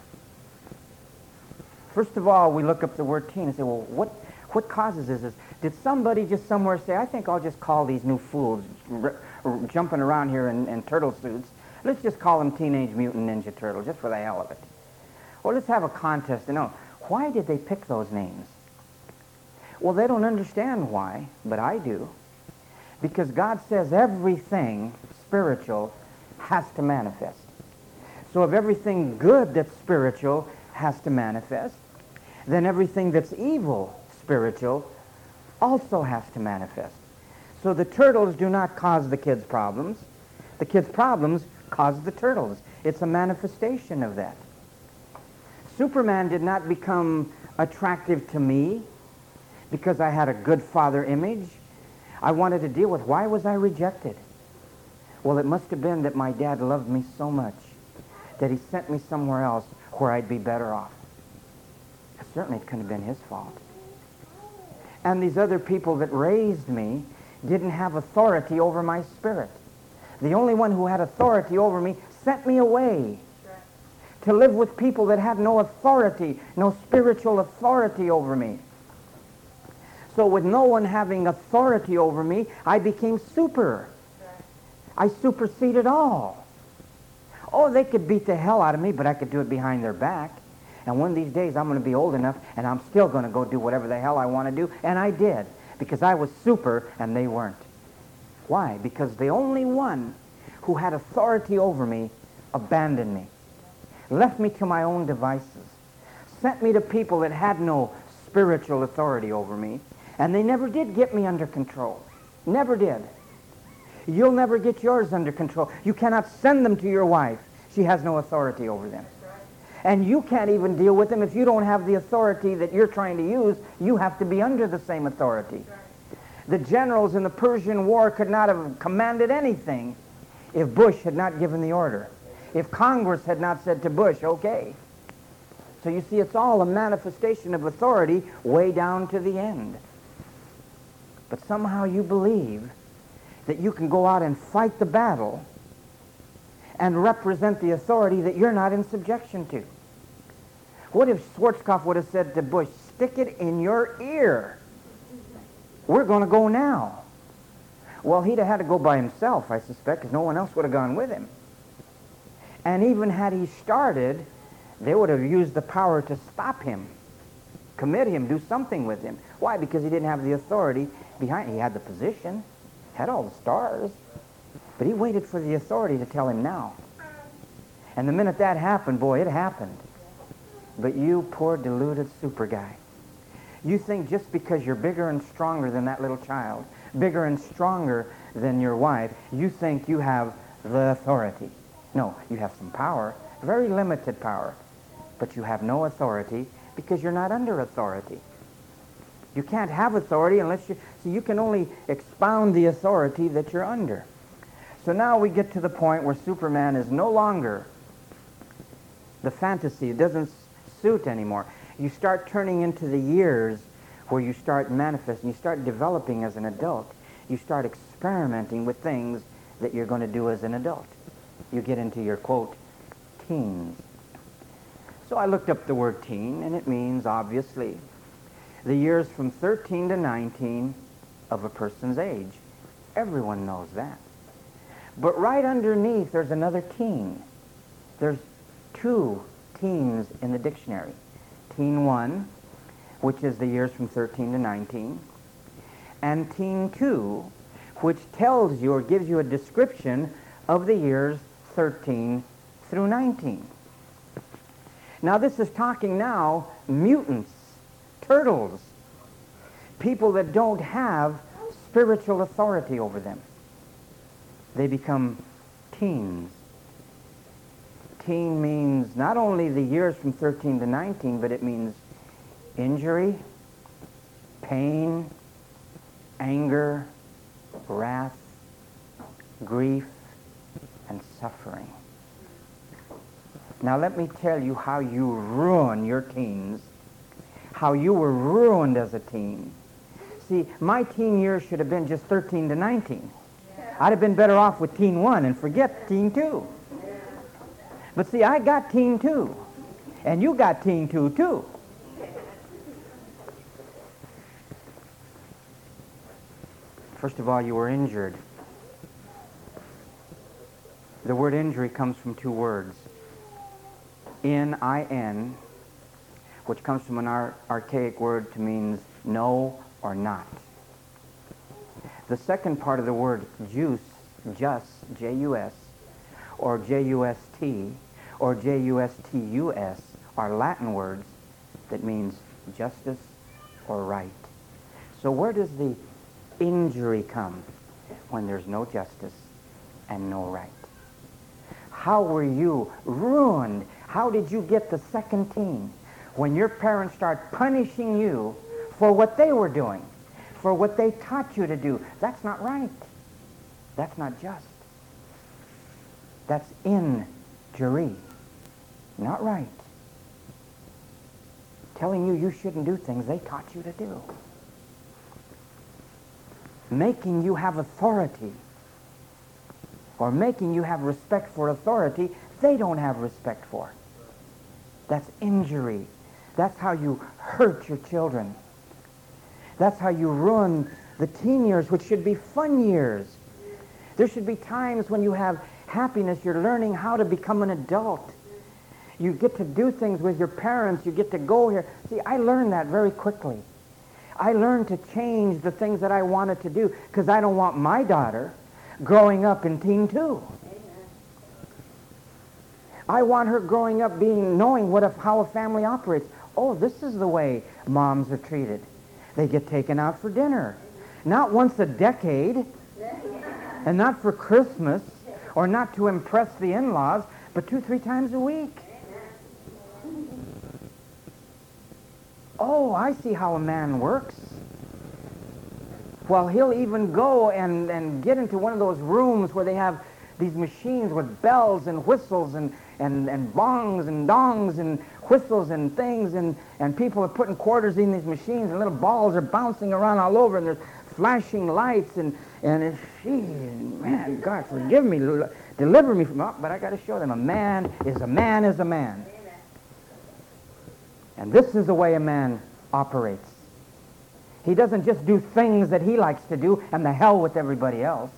First of all, we look up the word teen and say, well, what, what causes this? Did somebody just somewhere say, I think I'll just call these new fools r- r- jumping around here in, in turtle suits, let's just call them Teenage Mutant Ninja Turtles, just for the hell of it. Or let's have a contest to know, why did they pick those names? Well, they don't understand why, but I do. Because God says everything spiritual has to manifest. So if everything good that's spiritual has to manifest, then everything that's evil spiritual also has to manifest. So the turtles do not cause the kids' problems. The kids' problems cause the turtles. It's a manifestation of that. Superman did not become attractive to me because I had a good father image. I wanted to deal with, why was I rejected? Well, it must have been that my dad loved me so much that he sent me somewhere else where I'd be better off. Certainly it couldn't have been his fault. And these other people that raised me didn't have authority over my spirit. The only one who had authority over me sent me away to live with people that had no authority, no spiritual authority over me. So with no one having authority over me, I became super. I superseded all. Oh, they could beat the hell out of me, but I could do it behind their back. And one of these days I'm going to be old enough and I'm still going to go do whatever the hell I want to do. And I did, because I was super and they weren't. Why? Because the only one who had authority over me abandoned me, left me to my own devices, sent me to people that had no spiritual authority over me, and they never did get me under control. Never did. You'll never get yours under control. You cannot send them to your wife. She has no authority over them. And you can't even deal with them if you don't have the authority that you're trying to use. You have to be under the same authority. The generals in the Persian War could not have commanded anything if Bush had not given the order. If Congress had not said to Bush, okay. So you see, it's all a manifestation of authority way down to the end. But somehow you believe that you can go out and fight the battle and represent the authority that you're not in subjection to. What if Schwarzkopf would have said to Bush, stick it in your ear? We're going to go now. Well, he'd have had to go by himself, I suspect, because no one else would have gone with him. And even had he started, they would have used the power to stop him, commit him, do something with him. Why? Because he didn't have the authority behind. He had the position, had all the stars, but he waited for the authority to tell him now. And the minute that happened, boy, it happened. But you poor deluded super guy, you think just because you're bigger and stronger than that little child, bigger and stronger than your wife, you think you have the authority. No, you have some power, very limited power, but you have no authority because you're not under authority. You can't have authority unless you, so you can only expound the authority that you're under. So now we get to the point where Superman is no longer the fantasy. It doesn't suit anymore. You start turning into the years where you start manifesting, you start developing as an adult. You start experimenting with things that you're going to do as an adult. you get into your, quote, teens. So I looked up the word teen, and it means, obviously, the years from thirteen to nineteen of a person's age. Everyone knows that. But right underneath, there's another teen. There's two teens in the dictionary. Teen one, which is the years from thirteen to nineteen, and teen two, which tells you or gives you a description of the years thirteen through nineteen. Now this is talking now mutants, turtles, people that don't have spiritual authority over them. They become teens. Teen means not only the years from thirteen to nineteen, but it means injury, pain, anger, wrath, grief, and suffering. Now let me tell you how you ruin your teens, how you were ruined as a teen. See, my teen years should have been just thirteen to nineteen. I'd have been better off with teen one and forget teen two. But see, I got teen two, and you got teen two too. First of all, you were injured. The word injury comes from two words. N I N, which comes from an ar- archaic word to means no or not. The second part of the word juice, jus, J U S, or J U S T, or J U S T U S, are Latin words that means justice or right. So where does the injury come? When there's no justice and no right. How were you ruined? How did you get the second teen? When your parents start punishing you for what they were doing, for what they taught you to do. That's not right. That's not just. That's injury. Not right. Telling you you shouldn't do things they taught you to do. Making you have authority, or making you have respect for authority they don't have respect for. That's injury. That's how you hurt your children. That's how you ruin the teen years, which should be fun years. There should be times when you have happiness. You're learning how to become an adult. You get to do things with your parents. You get to go here. See, I learned that very quickly. I learned to change the things that I wanted to do because I don't want my daughter growing up in teen two. I want her growing up being, knowing what a, how a family operates. Oh, this is the way moms are treated. They get taken out for dinner. Not once a decade, and not for Christmas, or not to impress the in-laws, but two, three times a week. Oh, I see how a man works. Well, he'll even go and, and get into one of those rooms where they have these machines with bells and whistles and, and, and bongs and dongs and whistles and things, and, and people are putting quarters in these machines, and little balls are bouncing around all over, and there's flashing lights, and, and it's, gee, man, God, forgive me, deliver me from, oh, but I got to show them a man is a man is a man. And this is the way a man operates. He doesn't just do things that he likes to do, and the hell with everybody else.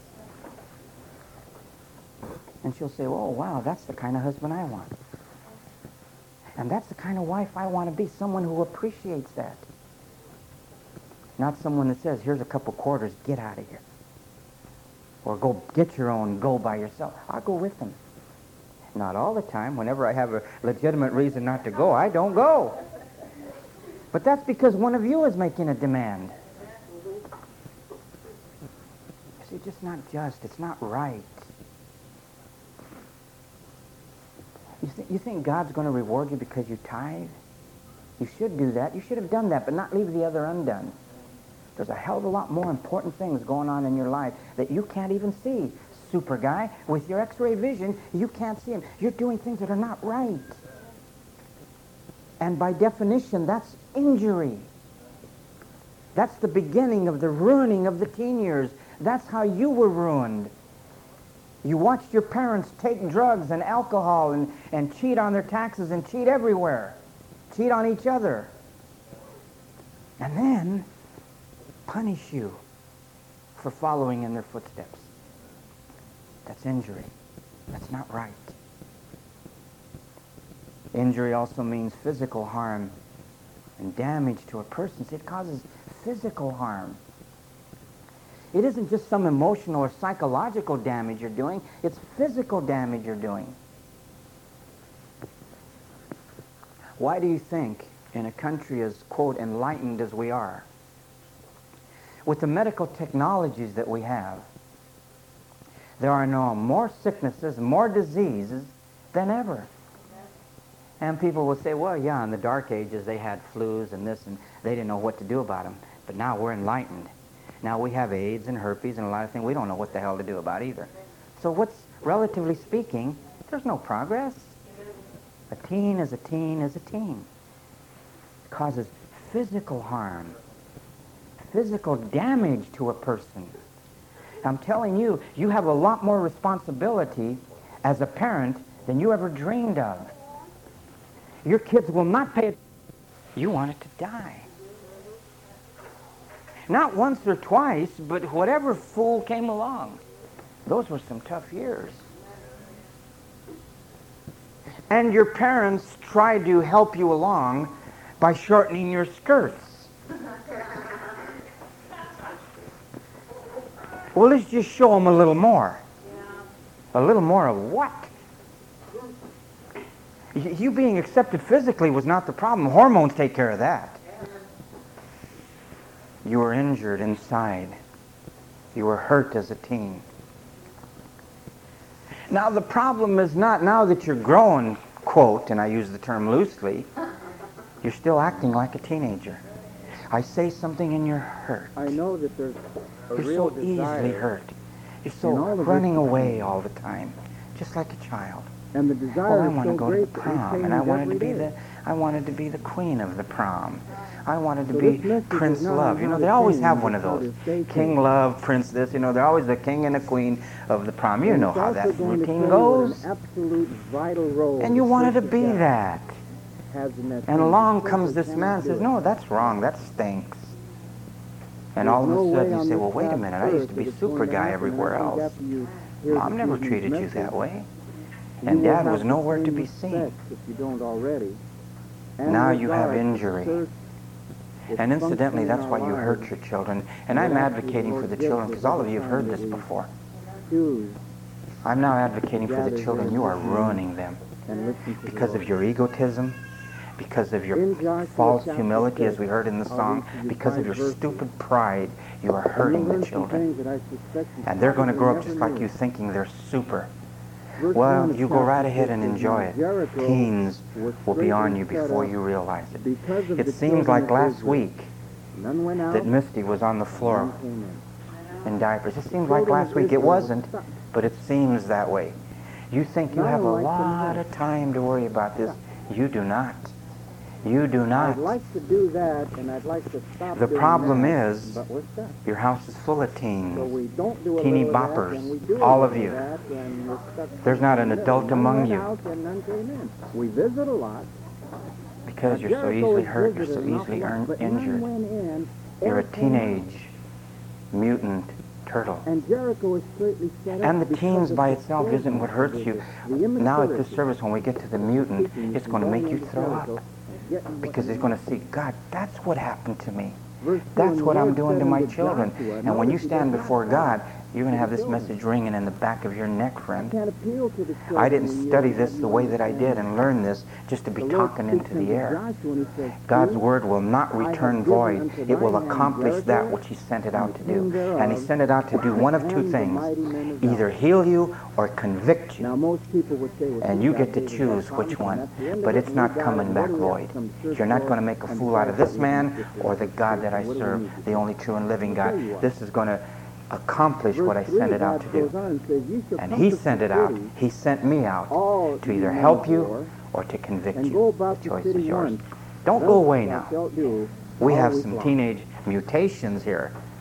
And she'll say, oh, wow, that's the kind of husband I want. And that's the kind of wife I want to be, someone who appreciates that. Not someone that says, here's a couple quarters, get out of here. Or go get your own, go by yourself. I'll go with them. Not all the time. Whenever I have a legitimate reason not to go, I don't go. But that's because one of you is making a demand. See, it's just not just. It's not right. You, th- you think God's going to reward you because you tithe? You should do that. You should have done that, but not leave the other undone. There's a hell of a lot more important things going on in your life that you can't even see. Super guy, with your x-ray vision, you can't see them. You're doing things that are not right. And by definition, that's injury. That's the beginning of the ruining of the teen years. That's how you were ruined. You watched your parents take drugs and alcohol and, and cheat on their taxes and cheat everywhere. Cheat on each other. And then punish you for following in their footsteps. That's injury. That's not right. Injury also means physical harm and damage to a person. It causes physical harm. It isn't just some emotional or psychological damage you're doing. It's physical damage you're doing. Why do you think in a country as, quote, enlightened as we are, with the medical technologies that we have, there are now more sicknesses, more diseases than ever? And people will say, well, yeah, in the dark ages they had flus and this, and they didn't know what to do about them. But now we're enlightened. Now we have AIDS and herpes and a lot of things we don't know what the hell to do about either. So what's, relatively speaking, there's no progress. A teen is a teen is a teen. It causes physical harm, physical damage to a person. I'm telling you, you have a lot more responsibility as a parent than you ever dreamed of. Your kids will not pay it. You want it to die. Not once or twice, but whatever fool came along. Those were some tough years. And your parents tried to help you along by shortening your skirts. Well, let's just show them a little more. A little more of what? You being accepted physically was not the problem. Hormones take care of that. You were injured inside. You were hurt as a teen. Now the problem is not now that you're grown, quote, and I use the term loosely, you're still acting like a teenager. I say something and you're hurt. I know that there's a You're real so desire easily hurt. You're so in all of running this away time. all the time, just like a child. And the desire Oh, I is want so to go to great the that we prom, change and I wanted to every be day. the I wanted to be the queen of the prom. I wanted to So be this message Prince is not Love. on You know, how they to always change, have one but of how those. to stay King changed. Love, Prince this. You know, they're always the king and the queen of the prom. You And know it's how also that going to routine tell you goes. what an absolute vital role And you the wanted to Church of be God that. has in that And thing. along Simply comes this cannot man and do says, it. no, that's wrong. That stinks. And There's all of no a way sudden you on say, this well, wait a path minute. I used to earth be that it's going super to guy happen. everywhere And I think else. after you hear Mom this never evening's treated you message, that way. you And will Dad have was the nowhere to same be seen. respect if you don't already. And Now you have regard for the injury. church, its And incidentally, function in that's our why you hurt lives, your children. And and I'm what actually advocating the for Lord the gives children, us because all of every you have time heard that this we before. choose I'm now advocating for the gather children. here You are this ruining them and listen to the because of Lord. your egotism, because of your In Joshua false chapter humility, as six, we heard in the I'll song, read to you because of five your verses. stupid pride. You are And hurting you'll the learn some children. things that I suspect you And they're going to probably grow up never just like knew. you, thinking they're super. Verse Well, one of you go chapter right ahead six and says, enjoy "Now it. Jericho Teens was will be on straightly you set before up you realize it. because of It the seems children like of last Israel. week None went out, that Misty was on the and floor none came in. in diapers. It seems The like children last of week. It Israel were wasn't, stuck. but it seems that way. You think you Now have I'd a like to lot know. of time to worry about this. You do not. You do not. I'd like to do that, and I'd like to stop The doing problem that, is, but we're stuck. your house is full of So teens. we don't do a Teeny little of boppers, that, and we do a all little of you. that, and we're stuck There's not an in the middle. adult None among went you. out and none came in. We visit a lot. Because Now, you're so Jericho easily is hurt, you're visited so an awful easily lot, earn, but none injured. went in You're or a came out. teenage mutant turtle. And Jericho is straightly set up And the because teens of by the itself children isn't what of hurts Israel. you. The Now at this immaturity service, when we get to the of mutant, keeping it's from going to make going you into throw Jericho up. and getting what Because they he's going to need. see, God, that's what happened to me. Verse two, That's and the what I'm Lord doing said to my unto children. Joshua, And when you notice he stand does not before talk God, you're going to to have the this children. message ringing in the back of your neck, I friend. can't appeal to the children I didn't when you study have this the no way that I did understanding. and learn this just to be The Lord talking speaks into the unto air. Joshua, and he says, God's "See, word will not I have return given void. unto It will thine hand accomplish that Jericho which he sent it and out the to king do. thereof, And he sent it out to do one of two and the things. mighty men of Either valor." heal you or convict Now you. most people would say, well, And see, you God get to gave us that choose promise, which and one. that's the end of But it, it's and we not got coming it. What back do we have void. to come to church You're not for? going to make a And fool out of besides, this what do we man need to or do? the God that I What do we serve, need to the do? only true and living I'll tell God. you what. This is going to accomplish what I Verse three, sent it out God to goes do. on and says, "Ye shall And come he to sent it the out. city, He sent me out all to ye either men help of you war, or to convict and you. go about The the choice city is yours. once. Don't Thus go away thou now. shalt do We all have week some long." teenage mutations here.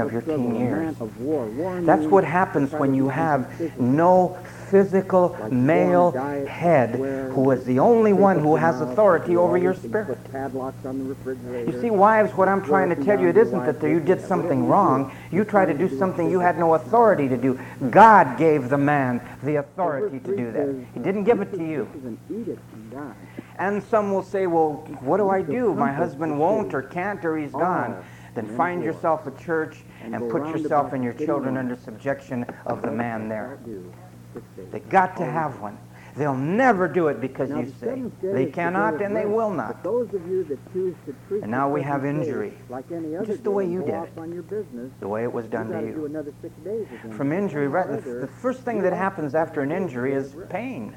of your teen struggle, a man years. of war. War That's means what happens when you have no physical Like male you go on diet, head swear, who is the only one who take has them out, authority you over your always spirit. Put padlocks on the refrigerator. You see, wives, what I'm trying to Walking tell you, down it the isn't that wife you did business, something whatever you wrong. do, You you're try to trying do to do something it you had no authority to do. God gave the man the authority to do that. He didn't give it to you. This is an edict from God. And some will say, well, what do I do? My husband won't or can't or he's gone. Then find yourself a church and put yourself and your children under subjection of the man there. They got to have one. They'll never do it because Now, you the say. seventh day They is the cannot day of and they rest. will But not. those of you that choose to treat And now the we have seventh day injury. like any other Just the way day you and go did off it. on your business, The way it was done you to gotta do you. another six days again. From injury, right, the, Further, the first thing that happens after an injury is pain.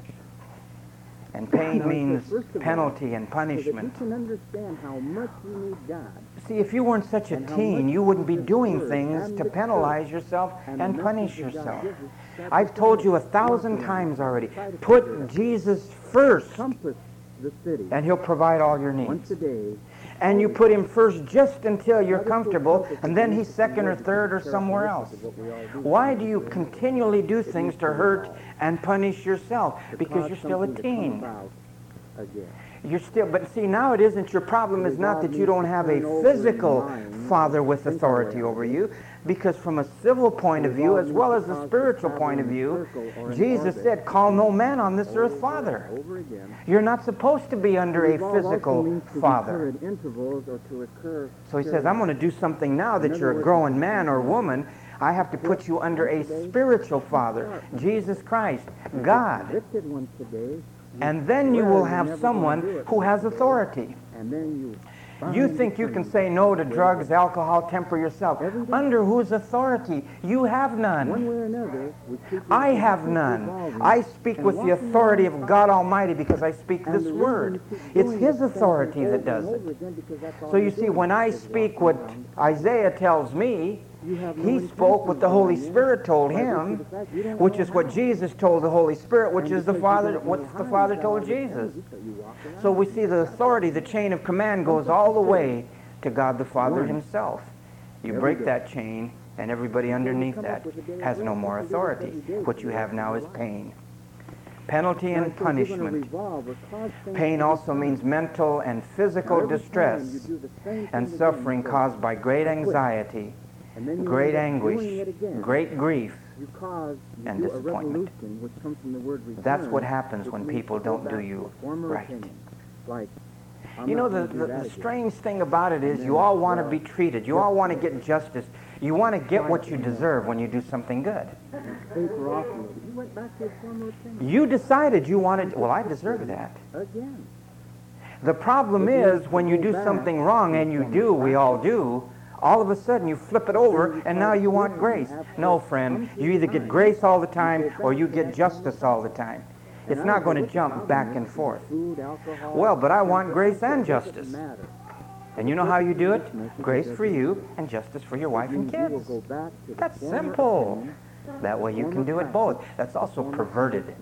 And pain Now, means first of all, penalty and so that punishment. you can understand how much you need God. See, if you weren't such a And how teen, much you wouldn't be this doing word things and to the penalize church yourself and and the punish message that God yourself. gives us, that's I've the told thing you a that thousand walk around times and already, try to figure put it out. Jesus first, Compass the city and he'll provide all your once needs. a day. And you put him first just until you're Let us go comfortable, compass and the then city he's second or because third or it's somewhere else. characteristic of what we all do. Why do you continually do things to hurt and punish yourself? To Because cause you're still a something to come teen. about again. You're still, but see, now it isn't, your problem is not that you don't have a physical father with authority over you, because from a civil point of view, as well as a spiritual point of view, Jesus said, call no man on this earth father. Over again. You're not supposed to be under a Revolve also physical means to father. recur at intervals or to occur So he says, I'm going to do something now that you're a growing man or woman. I have to put you under a spiritual father, Jesus Christ, God. convicted once a day, And then you will have someone who has authority. and then you You think you can say no to drugs, alcohol, temper yourself. Under whose authority? You have one none. way or another, we keep I have none. I speak with the authority of God Almighty because I speak this word. It's His authority that does it. So you see, when I speak what Isaiah tells me, he spoke what the Holy Spirit told him, which is what Jesus told the Holy Spirit, which is the Father, what the Father told Jesus. So we see the authority, the chain of command goes all the way to God the Father himself. You break that chain, and everybody underneath that has no more authority. What you have now is pain. Penalty and punishment. Pain also means mental and physical distress and suffering caused by great anxiety, great anguish, great grief, and disappointment. That's what happens when people don't do you right. You know, the, the, the strange thing about it is you all want to be treated. You all want to get justice. You want to get what you deserve when you do something good. You decided you wanted, well, I deserve that. The problem is when you do something wrong, and you do, we all do, all of a sudden you flip it over and now you want grace. No, friend, you either get grace all the time or you get justice all the time. It's not going to jump back and forth. Well, but I want grace and justice. And you know how you do it? Grace for you and justice for your wife and kids. That's simple. That way you can do it both. That's also perverted.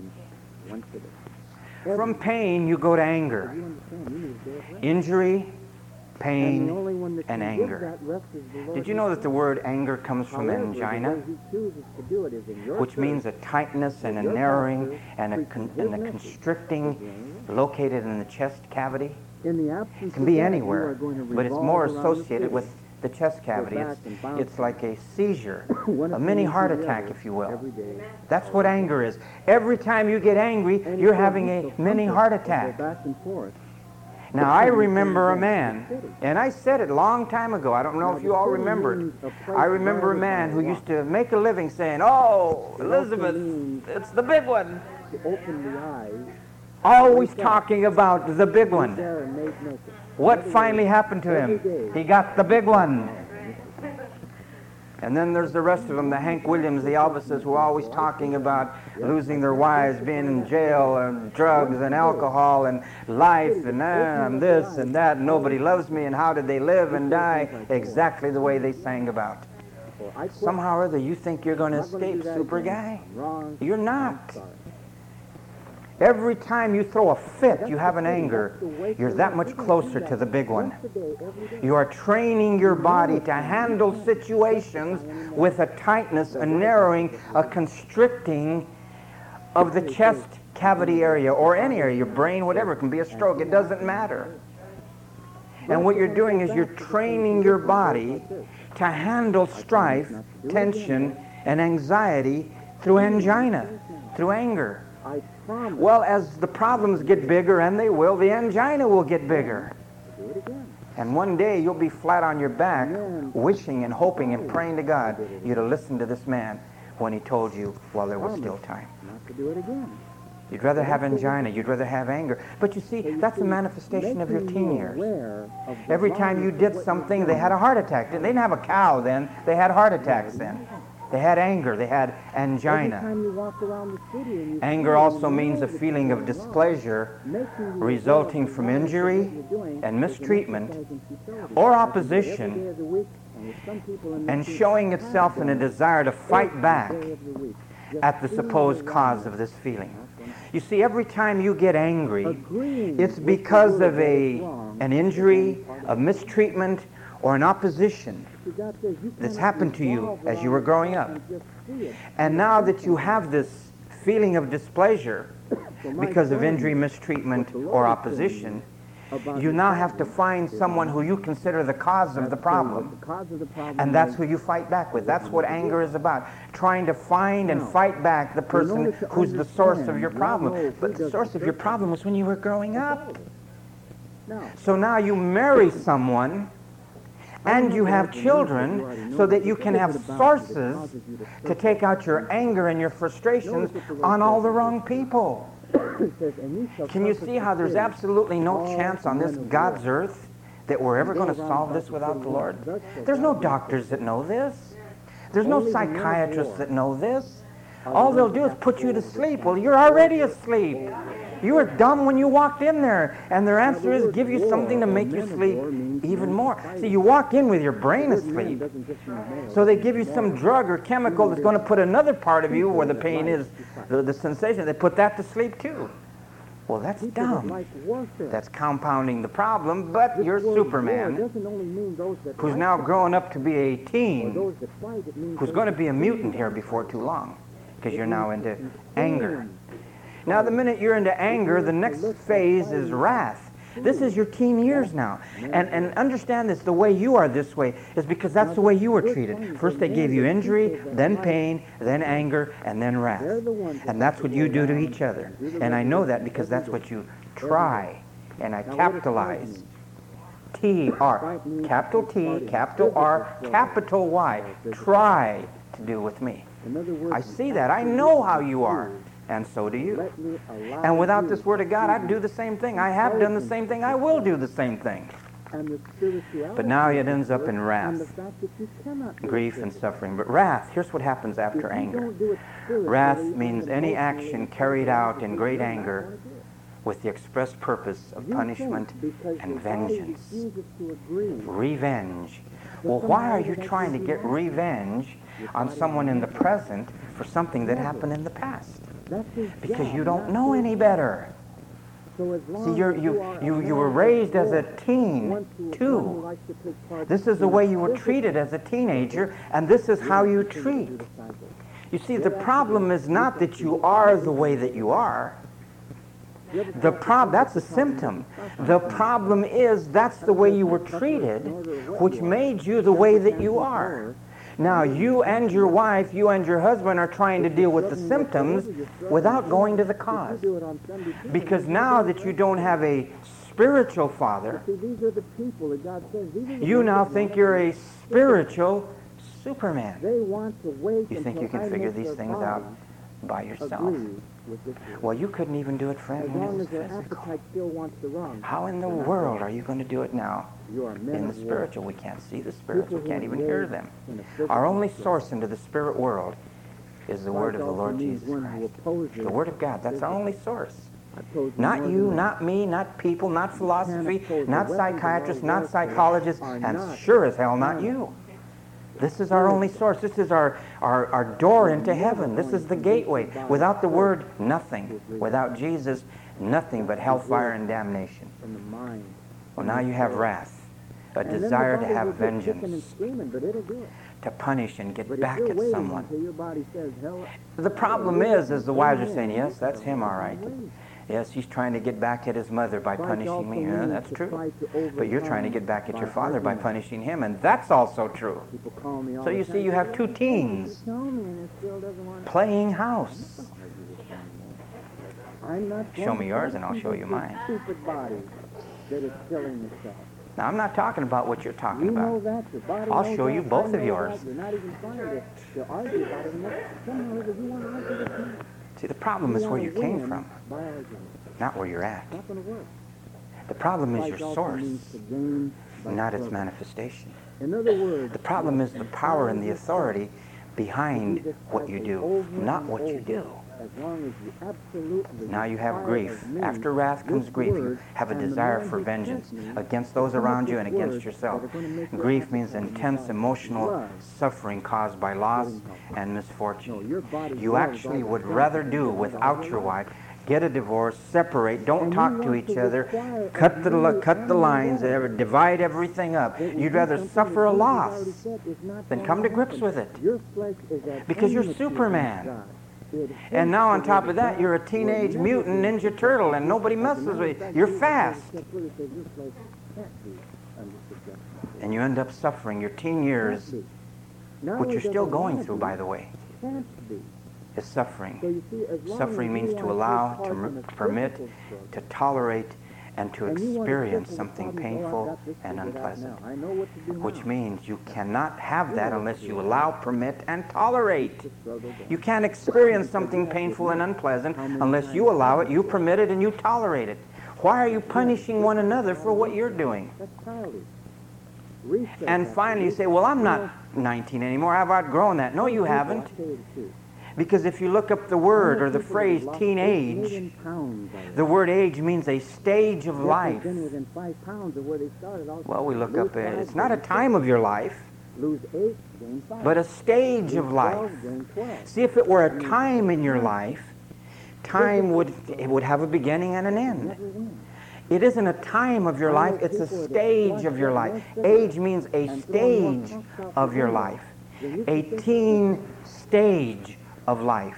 From pain, you go to anger. Injury, pain, and anger. Did you know that the word anger comes from angina, which means a tightness and a narrowing and a, con and a constricting located in the chest cavity? It can be anywhere, but it's more associated with the chest cavity. It's, it's like a seizure, a mini heart attack, if you will. That's what anger is. Every time you get angry, you're having a mini heart attack. Now, I remember a man, and I said it a long time ago. I don't know if you all remember it. I remember a man who used to make a living saying, "Oh, Elizabeth, it's the big one." Always talking about the big one. What finally happened to him? He got the big one. And then there's the rest of them, the Hank Williams, the Elvises, who are always talking about losing their wives, being in jail, and drugs, and alcohol, and life, and, uh, and this and that, and nobody loves me, and how did they live and die? Exactly the way they sang about. Somehow or other, you think you're going to escape, super guy? You're not. Every time you throw a fit, you have an anger, you're that much closer to the big one. You are training your body to handle situations with a tightness, a narrowing, a constricting, of the chest cavity area or any area, your brain, whatever. It can be a stroke. It doesn't matter. And what you're doing is you're training your body to handle strife, tension, and anxiety through angina, through anger. Well, as the problems get bigger, and they will, the angina will get bigger. And one day you'll be flat on your back, wishing and hoping and praying to God you'd have listened to this man when he told you while there was still time. Not to do it again. You'd rather have angina. You'd rather have anger. But you see, that's a manifestation of your teen years. Every time you did something, they had a heart attack. They didn't have a cow then. They had heart attacks then. They had anger. They had angina. Anger also means a feeling of displeasure resulting from injury and mistreatment or opposition, and showing itself in a desire to fight back at the supposed cause of this feeling. You see, every time you get angry, it's because of a an injury, a mistreatment, or an opposition that's happened to you as you were growing up. And now that you have this feeling of displeasure because of injury, mistreatment, or opposition, you now have to find someone who you consider the cause of the problem. And that's who you fight back with. That's what anger is about. Trying to find and fight back the person who's the source of your problem. But the source of your problem was when you were growing up. So now you marry someone and you have children so that you can have sources to take out your anger and your frustrations on all the wrong people. Can you see how there's absolutely no chance on this God's earth that we're ever going to solve this without the Lord? There's no doctors that know this. There's no psychiatrists that know this. All they'll do is put you to sleep. Well, you're already asleep. You were dumb when you walked in there, and their answer is give you something to make you sleep even more. See, you walk in with your brain asleep, so they give you some drug or chemical that's going to put another part of you where the pain is, the, the sensation, they put that to sleep too. Well, that's dumb. That's compounding the problem, but you're Superman, who's now growing up to be a teen, who's going to be a mutant here before too long, because you're now into anger. Now, the minute you're into anger, the next phase is wrath. This is your teen years now. And, and understand this, the way you are this way is because that's the way you were treated. First they gave you injury, then pain, then anger, and then wrath. And that's what you do to each other. And I know that because that's what you try. And I capitalize. T R. Capital T, capital R, capital Y. Try to do with me. I see that. I know how you are. And so do you. And without this Word of God, I'd do the same thing. I have done the same thing. I will do the same thing. But now it ends up in wrath, grief, and suffering. But wrath, here's what happens after anger. Wrath means any action carried out in great anger with the express purpose of punishment and vengeance. Revenge. Well, why are you trying to get revenge on someone in the present for something that happened in the past? Because you don't know any better. See, you're, you, you, you were raised as a teen, too. This is the way you were treated as a teenager, and this is how you treat. You see, the problem is not that you are the way that you are. The prob- that's a symptom. The problem is that's the way you were treated, which made you the way that you are. Now, you and your wife, you and your husband are trying to deal with the symptoms without going to the cause. Because now that you don't have a spiritual father, you now think you're a spiritual Superman. You think you can figure these things out by yourself. Well, you couldn't even do it for anyone who's physical. How in the world are you going to do it now in the spiritual? We can't see the spirits. We can't even hear them. Our only source into the spirit world is the Word of the Lord Jesus Christ. The Word of God. That's our only source. Not you, not me, not people, not philosophy, not psychiatrists, not psychologists, and sure as hell not you. This is our only source. This is our, our, our door into heaven. This is the gateway. Without the Word, nothing. Without Jesus, nothing but hellfire and damnation. Well, now you have wrath, a desire to have vengeance, to punish and get But back if you're at waiting someone. until your body says, hell, The problem is, is the wives are saying, Amen. yes, that's him, all right. Yes, he's trying to get back at his mother by Christ punishing also me. Yeah, means that's to true. try to But you're trying to get back at overcome your by father by argument. punishing him, and that's also true. People call me all So the you time, see, you have two "Well, teens you tell me," and it still doesn't want to playing house. argue with them anymore. I'm not Show going me to yours fight and I'll show you people with mine. Stupid body that is killing itself. Now, I'm not talking about what you're talking You know about. that. Your body I'll knows show that. you both I of know yours. that. You're not even trying to, to argue about it. And somehow or other, you want to argue with me. See, the problem You is where wanna you came win from, by argument. not where you're at. It's not going to work. The problem is Fight your also source, means to gain by not its struggle. manifestation. In other words, The problem is the power and the empower yourself authority to behind do this what you cycle do, over not and what you over. do. As long as you absolutely Now you have require grief. of me After wrath comes this grief. You word, have a and the desire man for who sent vengeance me against those will come up around you with and against words yourself. that are gonna make your Grief means appetite intense inside emotional love. suffering caused by loss Getting help. and No, misfortune. your body You loves actually all would the rather junk do that you did without all your your wife, get a divorce, separate, don't And you talk to want each to other, require cut of the me li- cut and the my lines, wife ever- divide everything up. that you You'd do rather something suffer that a Jesus loss already said is not than gonna come to happen. grips with it. Your flesh is at Because you're enmity Superman. against God. It And hates now on the top word of that, God. you're a Will teenage never mutant be Ninja subject Turtle to and you. nobody As a messes matter with of you. fact, You're Jesus fast. said clearly, said, "Your flesh can't be under subjection." And you end up suffering your teen years, Can't be. Not which only you're does still it going not through, be, by the way, can't be. is suffering. So you see, as long Suffering as means you to wanna allow, take to part mer- in a permit, physical struggle, to tolerate, and to and you wanna experience sit with something the problem, "Oh, I've painful got this and figured out unpleasant. now. I know what to do Which now." means you cannot have You that know what unless to you do. allow, permit, and tolerate. The struggle goes. You can't experience something painful and unpleasant How many unless times you allow have it, you permit it, and you tolerate it. Why are you punishing one another for what you're doing? That's childish. Reset And that. finally you say, well, I'm not nineteen anymore. I've outgrown that. No, you haven't. I'll tell you the truth. Because if you look up the word or the People phrase have lost teenage, eight million pounds by the word age means a stage of Yet life. they've been within five pounds of where they started. Also. Well, we look Lose up, uh, five, it's not a gain time of your life, six. Lose eight, gain five. but a stage Lose of life. twelve, gain twelve. See, if it were a time in your life, time would, it would have a beginning and an end. Never ends. It isn't a time of your life, it's a stage of your life. Age means a stage of your life. A teen stage of life.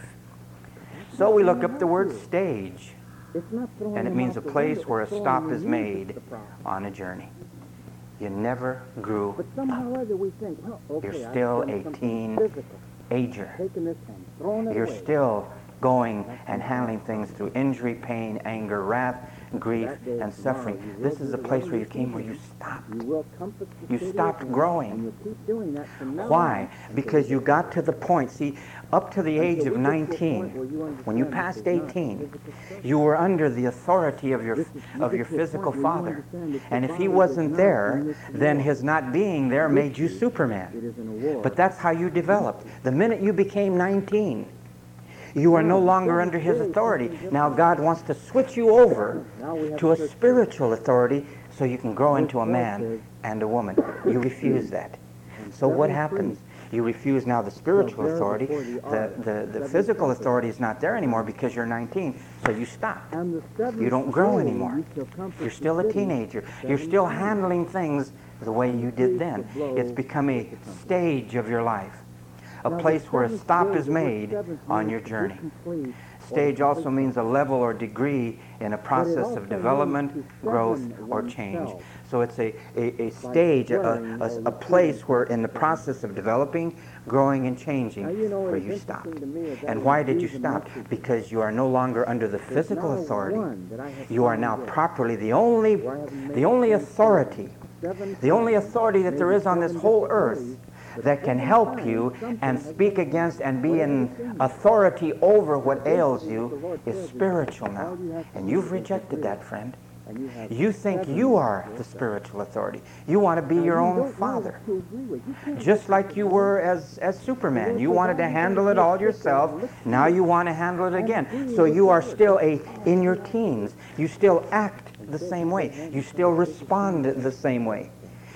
So we look up the word stage, It's not throwing and it them means a out the place window, where a it's throwing stop them is in made the problem. on a journey. You never grew But somehow or other we think, well, okay, You're I've still done a something teen physical, ager. taking this and throwing it You're away. still going and handling things through injury, pain, anger, wrath, grief, That day and tomorrow, suffering. you will This is do a the place one where you you came can where do. you stopped. You will compass the You city stopped again, growing. And you keep doing that from now Why? on until Because you get got to the point, see, up to the Until age we of get to a nineteen, point where you when you understand passed this is not eighteen, physical struggle. you were under the authority of your This is- you of get your to a physical point where you father. understand that your And if he body is wasn't not there, in this then war. his not being there made you It Superman. is in a war. But that's how you developed. The minute you became nineteen, you are no longer under his authority. Now God wants to switch you over Now we have to a church- spiritual authority so you can grow into a man and a woman. You refuse that. So what happens? You refuse now the spiritual authority. The, the, the physical authority is not there anymore because you're nineteen, so you stop. And the seventh You don't grow day anymore. you shall compass You're the still a city teenager. seven You're still times. handling things the way you did then. It's become a stage of your life, a Now, the place where a seventh stop day, is the word made seventh on means your to be journey. complete or Stage also complete. means a level or degree in a process also of development, means to growth, seven or change. oneself. So it's a, a, a stage, a, swearing a, or a place where in the repeating process of developing, growing, and changing, Now, you know, where it's you interesting stopped. to me is that And when why you did you read the stop? message, Because you are no longer under the there's physical not a authority. one that I have You are found now yet properly the only, where I haven't made the only the authority, seven the only times, authority that there maybe is on this seven whole different earth ways, but that can seven help times you something and has speak been against and be whatever in it is. authority over what ails Basically, you the Lord is says spiritual all now. you have to And do you've is rejected agree. that, friend. And you have You think seven you are the yourself. spiritual authority. You want to be Now, your you own don't know father. what to agree with. You can't Just like you were as, as Superman. You wanted to handle it all yourself. Now you want to handle it again. So you are still a, in your teens, you still act the same way. You still respond the same way.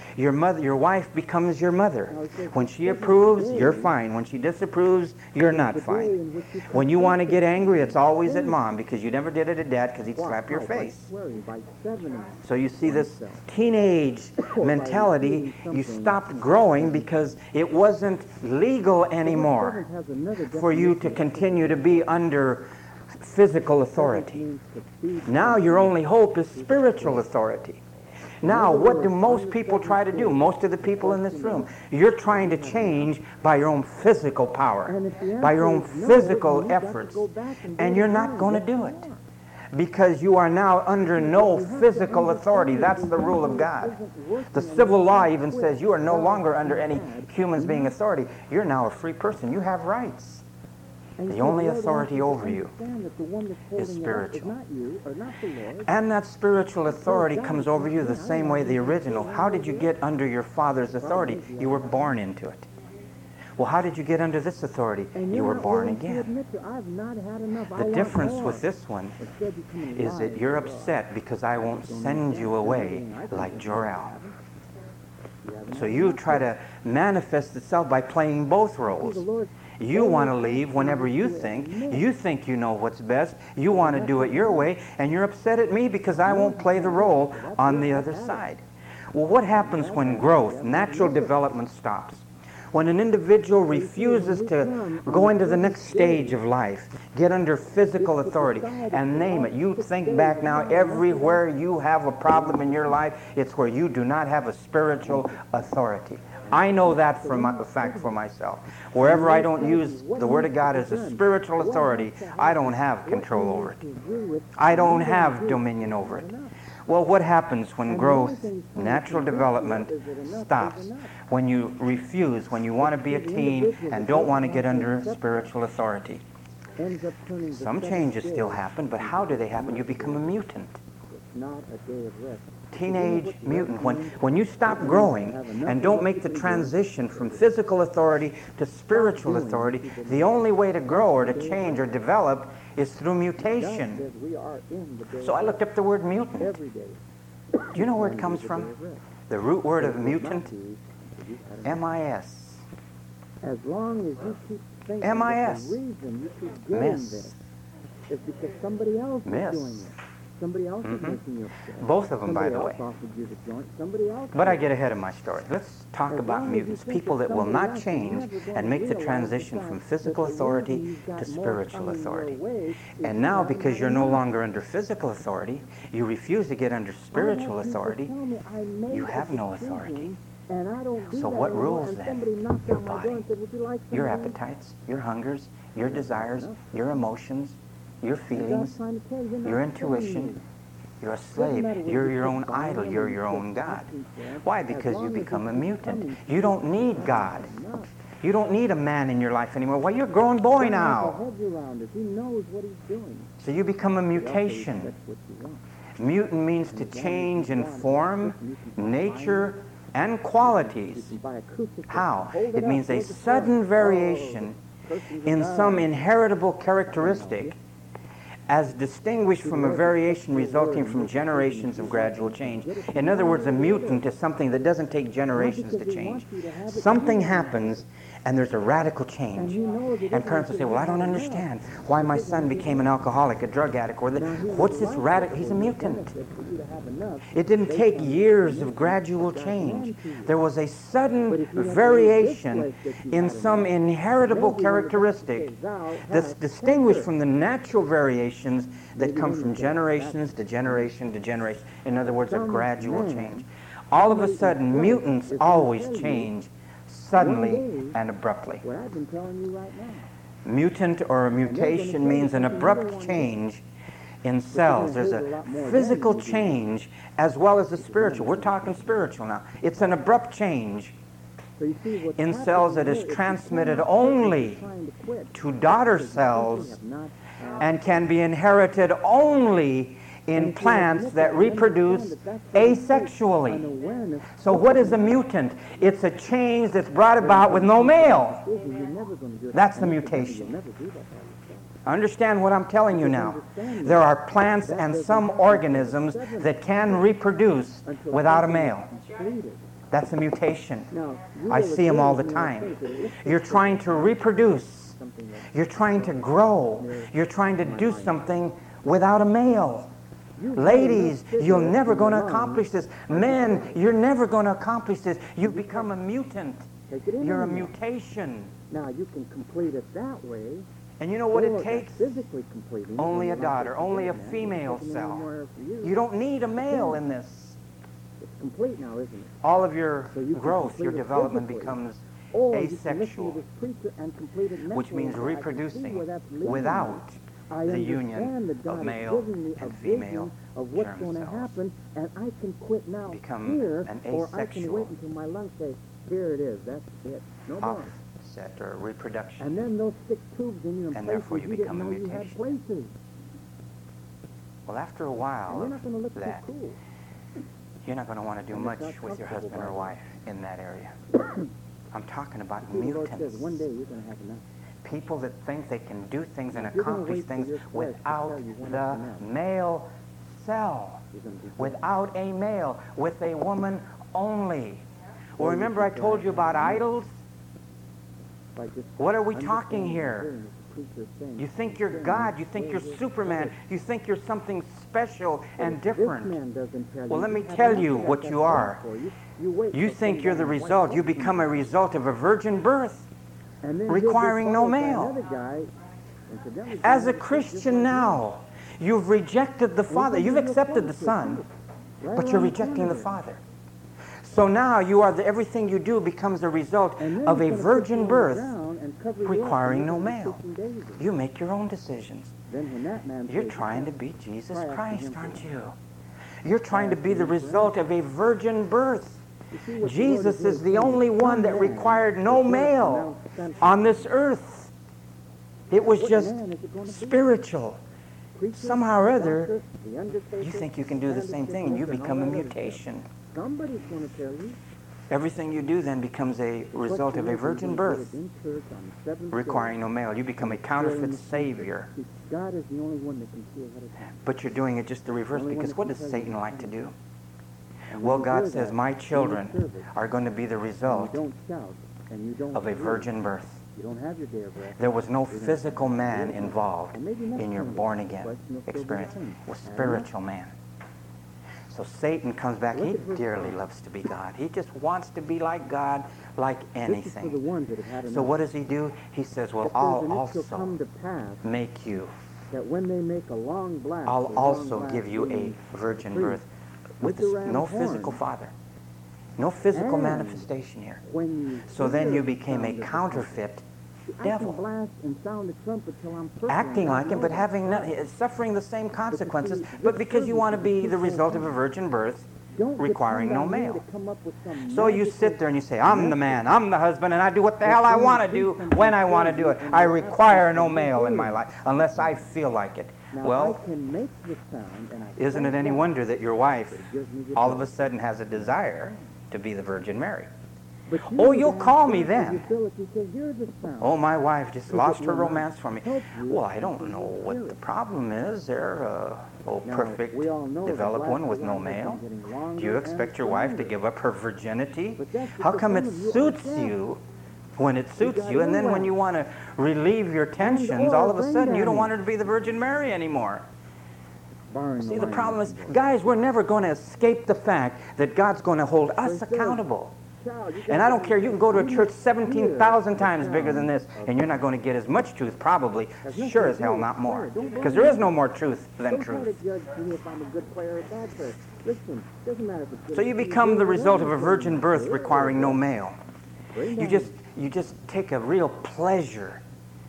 Your mother, your wife becomes your mother. When she approves, you're fine. When she disapproves, you're not fine. When you want to get angry, it's always at mom, because you never did it at dad, because he'd slap your face. So you see this teenage mentality, you stopped growing because it wasn't legal anymore for you to continue to be under physical authority. Now your only hope is spiritual authority. Now, what do most people try to do? Most of the people in this room, you're trying to change by your own physical power, by your own physical efforts, and you're not going to do it because you are now under no physical authority. That's the rule of God. The civil law even says you are no longer under any humans being authority. You're now a free person. You have rights. The only authority over you is spiritual. And that spiritual authority comes over you the same way the original. How did you get under your father's authority? You were born into it. Well, how did you get under this authority? You were born again. The difference with this one is that you're upset because I won't send you away like Jor-El. So you try to manifest itself by playing both roles. You want to leave whenever you think. You think you know what's best. You want to do it your way, and you're upset at me because I won't play the role on the other side. Well, what happens when growth, natural development stops? When an individual refuses to go into the next stage of life, get under physical authority, and name it. You think back now, everywhere you have a problem in your life, it's where you do not have a spiritual authority. I know that for a fact for myself. Wherever I don't use the Word of God as a spiritual authority, I don't have control over it. I don't have dominion over it. Well, what happens when growth, natural development stops? When you refuse, when you want to be a teen and don't want to get under spiritual authority? Some changes still happen, but how do they happen? You become a mutant. Teenage mutant. When, when you stop growing and don't make the transition from physical authority to spiritual authority, the only way to grow or to change or develop is through mutation. So I looked up the word mutant. Do you know where it comes from? The root word of mutant? M I S. As long as you keep thinking M I S. the reason you keep doing Miss. this is because somebody else Miss. is doing it. Somebody else Mhm. is making you upset. Both of them, by Somebody the else way. offered you the joint. Somebody else. But I did. get ahead of my story. Let's talk As about long as you mutants, think people that that will somebody not else change is never and gonna make the realize transition the from fact physical that the authority reason you've got to more spiritual coming your authority. way is And now, you because haven't you're had no enough. longer under physical authority, you refuse to get under spiritual I've had people authority, tell me, "I made you a have no decision, authority. and I don't do So that what anymore," rules and then? somebody knocked Your on my door body, and said, "Would you like your some money?" appetites, your hungers, your desires, your emotions, your And God's feelings, trying to tell you, you're not your killing intuition. me. You're a Doesn't slave. matter whether You're you your put own Bible idol. or You're you your put own God. boxing there, Why? as Because you long as become a keep mutant. coming, You don't need that's God. enough. You don't need a man in your life anymore. Well, you're a grown boy God now. has his head around it. He knows what he's doing. So you become a He also mutation. expects what you want. Mutant means to change in form, nature, and qualities. How? It means a sudden variation in some inheritable characteristic as distinguished from a variation resulting from generations of gradual change. In other words, a mutant is something that doesn't take generations to change. Something happens and there's a radical change. And parents will say, well, I don't understand why my son became an alcoholic, a drug addict, or the, what's this radical? He's a mutant. It didn't take years of gradual change. There was a sudden variation in some inheritable characteristic that's distinguished from the natural variations that come from generations to generation to generation. In other words, a gradual change. All of a sudden, mutants always change suddenly and abruptly. What I've been telling you right now. Mutant or a mutation means an abrupt change in cells. There's a physical change as well as a spiritual. We're talking spiritual now. It's an abrupt change So you see, what's in happening cells that here is is you transmitted cannot only trying to quit to daughter because you cells have not, uh, and can be inherited only in plants that reproduce asexually. unawareness. So what is a mutant? It's a change that's brought about with no male. You're never going to do it. That's the You'll mutation. never do that by yourself. Understand what I'm telling you now. There are plants and some organisms that can reproduce without a male. Completed. That's a mutation. Now, you I will see them agree all the with me, I time. think, that let's You're just trying to reproduce. something that You're trying to grow. You're trying to do something without a male. you have Ladies, enough you're cigarettes never in going to your lungs. accomplish this. Men, you're never going to accomplish this. You become a mutant. Take it in You're a anymore. mutation. Now, you can complete it that way. And you know what or it that's takes? physically completing it, Only a and you're not daughter, taking only it a in, female taking it cell. anymore for you. You don't need a male in this. It's complete now, isn't it? All of your So you can growth, complete your it development physically. becomes Or you can listen asexual, to this preacher and complete it which mentally. means I can see reproducing where that's leading without me. I the understand union that God of is male giving me a and vision female of what's germ going to cells. happen, and I can quit now Become here, an or I can asexual. wait until my lungs say, here it is, that's it, no more. offset or reproduction. And then they'll stick tubes in you in And places therefore you you become didn't a know you had mutation. places. Well, after a And while you're not going to look of that, too cool. you're not going to want to do And much it's not with your husband or comfortable. wife in that area. I'm talking about See, the Lord says, mutants. one day you're going to have enough. People that think they can do things and If you're gonna accomplish wait for things your flesh to without tell you when the it's enough. male cell, You're going to be without a male, with a woman only. Well, Or you remember I keep told going you about on. idols? by just What are we understanding talking and here? hearing what the preacher is saying. You think you're Hearing God, you this think way you're this Superman, way. you think you're something special and This different. man doesn't tell Well, you. let me You have tell nothing you that what that's you right are. for You, you, wait You till think some you're the guy in white result, you coat become a comes result of a virgin birth. and then he'll be requiring no followed by male. another guy, incidentally, As a just like Christian you. now, you've rejected the And Father. he's You've gonna give you a accepted the fellowship, Son, too. Right but you're around the rejecting corner the there. Father. So now you are the, everything you do becomes a result And then of he's a gonna put you virgin on the birth ground and cover you up, requiring and no you're gonna be male. kissing daisies. You make your own decisions. Then when that man You're says, trying to be Jesus Cry after Christ, him for aren't it. you? You're trying to be the after him for result of a virgin birth. You see, what the Lord Jesus really is the saying only one some that man required no is gonna male pronounce sentence. on this earth. It was What just man is it gonna be? spiritual. Preacher, Somehow or other, doctor, the undertaker, you think you can do the same thing and you and all become a that other mutation. stuff. Somebody's going to tell you. Everything you do then becomes a result of a virgin birth requiring no male. You become a counterfeit savior. See, God is the only one that can see ahead of time. But you're doing it just the reverse, Only one because that what can does tell you Satan when like it's to time. do? And Well, when you God hear says, that, my in the children service, are going to be the and result you don't shout, and you don't of a scream, virgin birth. You don't have your day of rest. There was no You're gonna physical have man your day. involved And maybe next in your time, born the again question will still be the experience. same. It was And spiritual man. So Satan comes back. Look He at verse dearly five. loves to be God. He just wants to be like God, like This is for the anything. ones that have had enough. So what does he do? He says, well, It says, I'll and it shall come also to pass make you, that when they make a long blast, I'll a long also blast give you a meaning virgin free, birth with with the this, ram's no horn, physical father. No physical And manifestation here. when you So then hear you the became a sound of the counterfeit trumpet. I devil. can blast and sound the trumpet till I'm purple Acting and like not him, but know having it. no, suffering the same consequences, see, but this because you service want to is be a the twofold result of a thing. virgin birth, Don't requiring depend no on me male. to come up with some So you magical sit there and you say, I'm the method. man, I'm the husband, and I do what the Well, hell I please want to do do something when I for want to you, do it. and I you'll require have no something to male in do. my life unless I feel like it. Now, Well, I can make the sound, and I isn't it thank any God wonder that your wife that it gives me the all of a ability. sudden has a desire to be the Virgin Mary? But you Oh, need you'll to call ask me God for then. the ability to hear the sound. Oh, my wife just Because lost it her will not romance for me. help you Well, I don't until know you what hear the it. problem is. They're uh, oh, Now, perfect, we all know the developed black one with no horizon is male. getting Do longer you and expect your wife to stronger. give up her virginity? But that's How because come it some of you are suits deaf. you when it suits got you, and then when earwax. you want to relieve your tensions, or all of a brain sudden you don't damage. want her to be the Virgin Mary anymore? Barring See, the line problem is, messing board. guys, we're never going to escape the fact that God's going to hold us Praise God. accountable. Child, you And got I don't to- care, you can go to a you church must seventeen thousand hear times the bigger than sound this, of and you're not going to get as much truth, probably, Has nothing sure to as do hell with not more. prayer. Don't Because blame there is me. no more truth than Don't try to truth. judge me if I'm a good player or a bad player. Listen, doesn't matter if it's good So or you bad. become the do result of a whatever virgin you birth do. requiring no male. Bring You down- just, you just take a real pleasure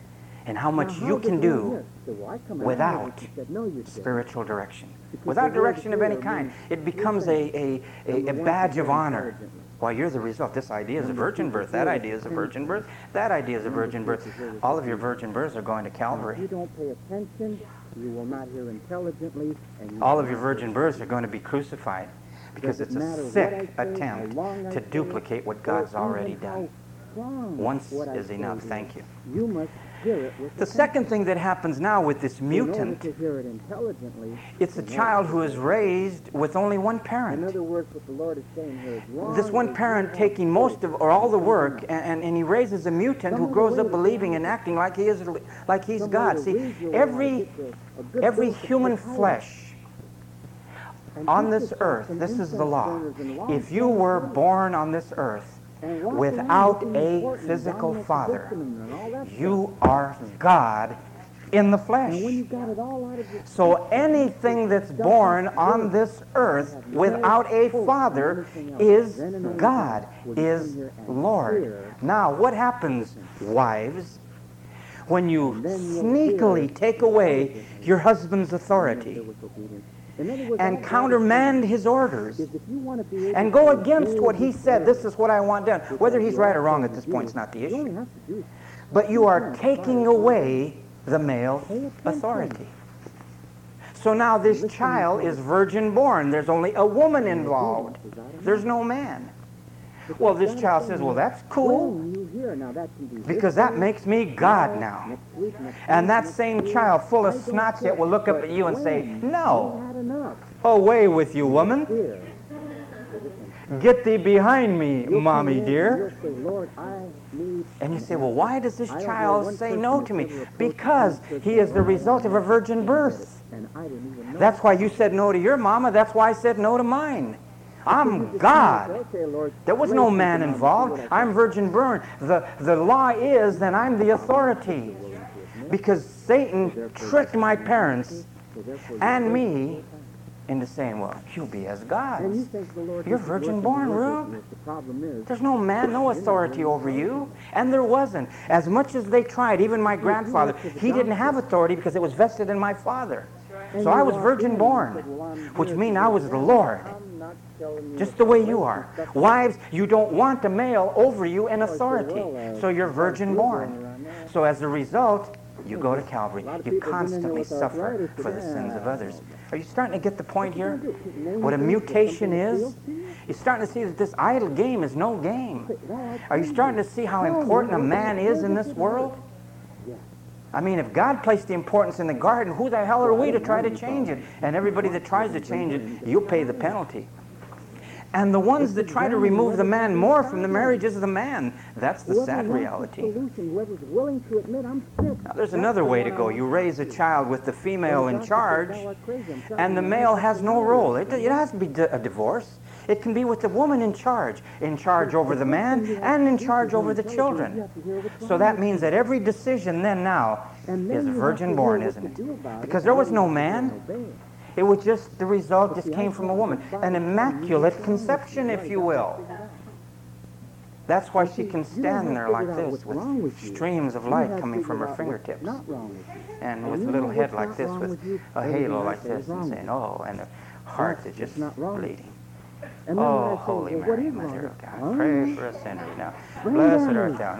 in how Now, much how you did can one do miss? So, well, I come out without and he said, no, you didn't. spiritual direction. Because Without the word direction of any prayer kind, means it becomes a, a, a, and a the one badge to of pray honor. intelligently. Well, you're the result. This idea is a Number virgin two, birth. the That word idea is a virgin attention. birth. That idea is a Number virgin three, birth. the word All of your virgin births are going to Now, if Calvary. you don't pay attention, you will not hear intelligently. And you All will of your not virgin hear births are going to be crucified because Doesn't it's matter a what sick I say, attempt how long I to say it, duplicate what or God's even already how done. strong Once what I is say enough. is. Thank you. You must hear it with The second thing that happens now with this In order mutant, to hear it intelligently, it's a child who is raised with only one in parent. other words, what the Lord is saying here is long This one as parent you have taking most of, or all the work, faith, and, and, and he raises a mutant who grows up believing and acting like he is, like he's God. See, every, every human flesh and on keep this yourself earth, from this is the incense law. burners and long If you were standing born on this earth and walk without around looking a important, physical dominant father, position and all that you stuff. are God in the flesh. And when you got it all out of your So anything that's born on this earth without a father is God, is Lord. Now, what happens, wives, when you sneakily take away your husband's authority and countermand his orders and go against what he said, this is what I want done? Whether he's right or wrong at this point is not the issue. But you are taking away the male authority. So now this child is virgin born. There's only a woman involved. There's no man. Well, this child says, well, that's cool, because that makes me God now. And that same child, full of snot yet, will look up at you and say, no, away with you, woman. Get thee behind me, mommy dear. And you say, well, why does this child say no to me? Because he is the result of a virgin birth. That's why you said no to your mama. That's why I said no to mine. I'm God. There was no man involved. I'm virgin born. The, the law is that I'm the authority. Because Satan tricked my parents and me into saying, well, you'll be as gods. You're virgin born, Rube. There's no man, no authority over you. And there wasn't. As much as they tried, even my grandfather, he didn't have authority because it was vested in my father. So I was virgin born, which means I was the Lord. Just the way you are. Wives, you don't want a male over you in authority. So you're virgin born. So as a result, you go to Calvary. You constantly suffer for the sins of others. Are you starting to get the point here? What a mutation is? You're starting to see that this idle game is no game. Are you starting to see how important a man is in this world? I mean, if God placed the importance in the garden, who the hell are we to try to change it? And everybody that tries to change it, you'll pay the penalty. And the ones that try to remove the man more from the marriage is the man. That's the sad reality. Now, there's another way to go. You raise a child with the female in charge, and the male has no role. It, it has to be a divorce. It can be with the woman in charge, in charge over the man, and in charge over the children. So that means that every decision then now is virgin born, isn't it? Because there was no man. It was just the result, just came from a woman. An immaculate conception, if you will. That's why she can stand there like this with streams of light coming from her fingertips. And with a little head like this, with a halo like this, and saying, oh, and the heart is just bleeding. Oh, Holy Mary, Mother of God, pray for us sinners now. Blessed art thou.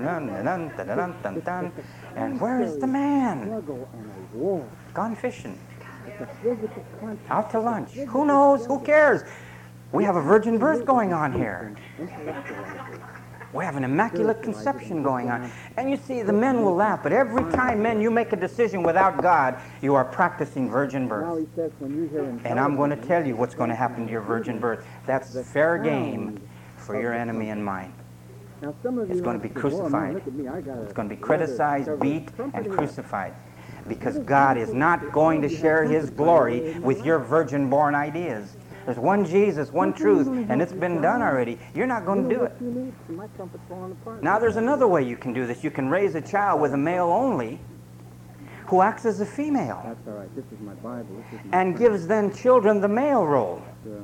And where is the man? Gone fishing. Out to lunch. Who knows? Who cares? We have a virgin birth going on here. We have an immaculate conception going on. And you see, the men will laugh, but every time, men, you make a decision without God, you are practicing virgin birth. And I'm going to tell you what's going to happen to your virgin birth. That's fair game for your enemy and mine. It's going to be crucified. It's going to be criticized, beat, and crucified. Because God is not going to share His glory with your virgin-born ideas. There's one Jesus, one truth, and it's been done already. You're not going to do it. Now there's another way you can do this. You can raise a child with a male only who acts as a female. That's all right. This is my Bible. This is my and gives then children the male role.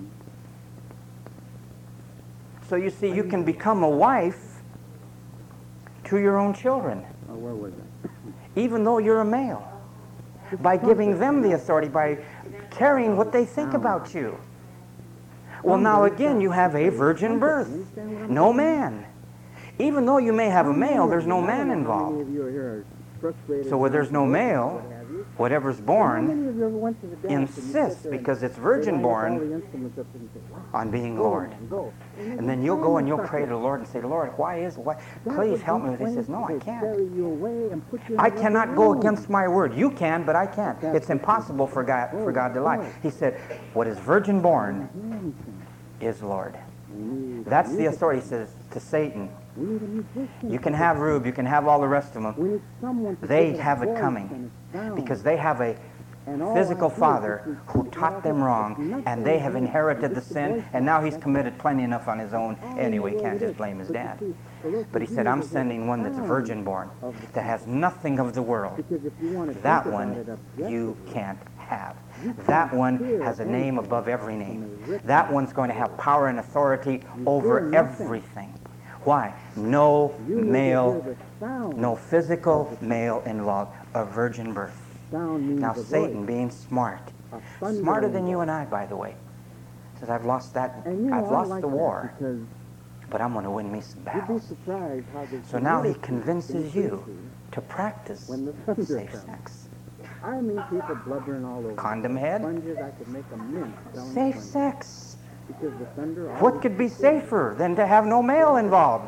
So you see, you can become a wife to your own children. Oh, where was it? Even though you're a male. By giving them the authority, by caring what they think about you. Well, now again, you have a virgin birth. No man. Even though you may have a male, there's no man involved. So where there's no male, whatever's How born many of you ever went to the dance and you insists, sit there and because it's they virgin line up all born, the instruments up and say, wow, on being go Lord. on, go. And then you'll go and you'll pray to the Lord and say, Lord, why is, why, That please would help be me with this. He says, when no, I they can't. carry you away and put you in I the cannot rubber go room. against my word. You can, but I can't. That's It's impossible for God, for God to lie. He said, what is virgin born is Lord. That's the authority, he says, to Satan. We need a musician. You can have Rube, you can have all the rest of them. We need someone to They give a have it voice coming and a sound. because they have a And all physical I do is father just who get taught out them there, wrong, it's nothing and they have wrong. inherited the It's just sin, voice and now he's that's committed plenty enough on his own all anyway. in He the can't world just blame his But you dad. see, the Lord But he says, said, "You I'm will get sending one that's sound virgin born, of the that has nothing of the world. Because if you want to That think one about it you objectively, can't have. you can't That one hear has a name anything above every from name. a written That one's going to have power and authority You over hear nothing. everything. Why? No You need to male, hear the sound. no physical male involved, a virgin birth. Sound means Now a Satan, voice, being smart, a thunder smarter than you voice. and I, by the way, says, I've lost that, And you know, I've I lost like the that war, because but I'm going to win me some you'd be battles. surprised how the So now he humility convinces you increases to practice when the thunder safe comes. sex. I mean, people blubbering all over. Condom head? Sponges, I could make a mint selling Safe sponges. sex. Because the thunder What always could be precedes. safer than to have no male involved?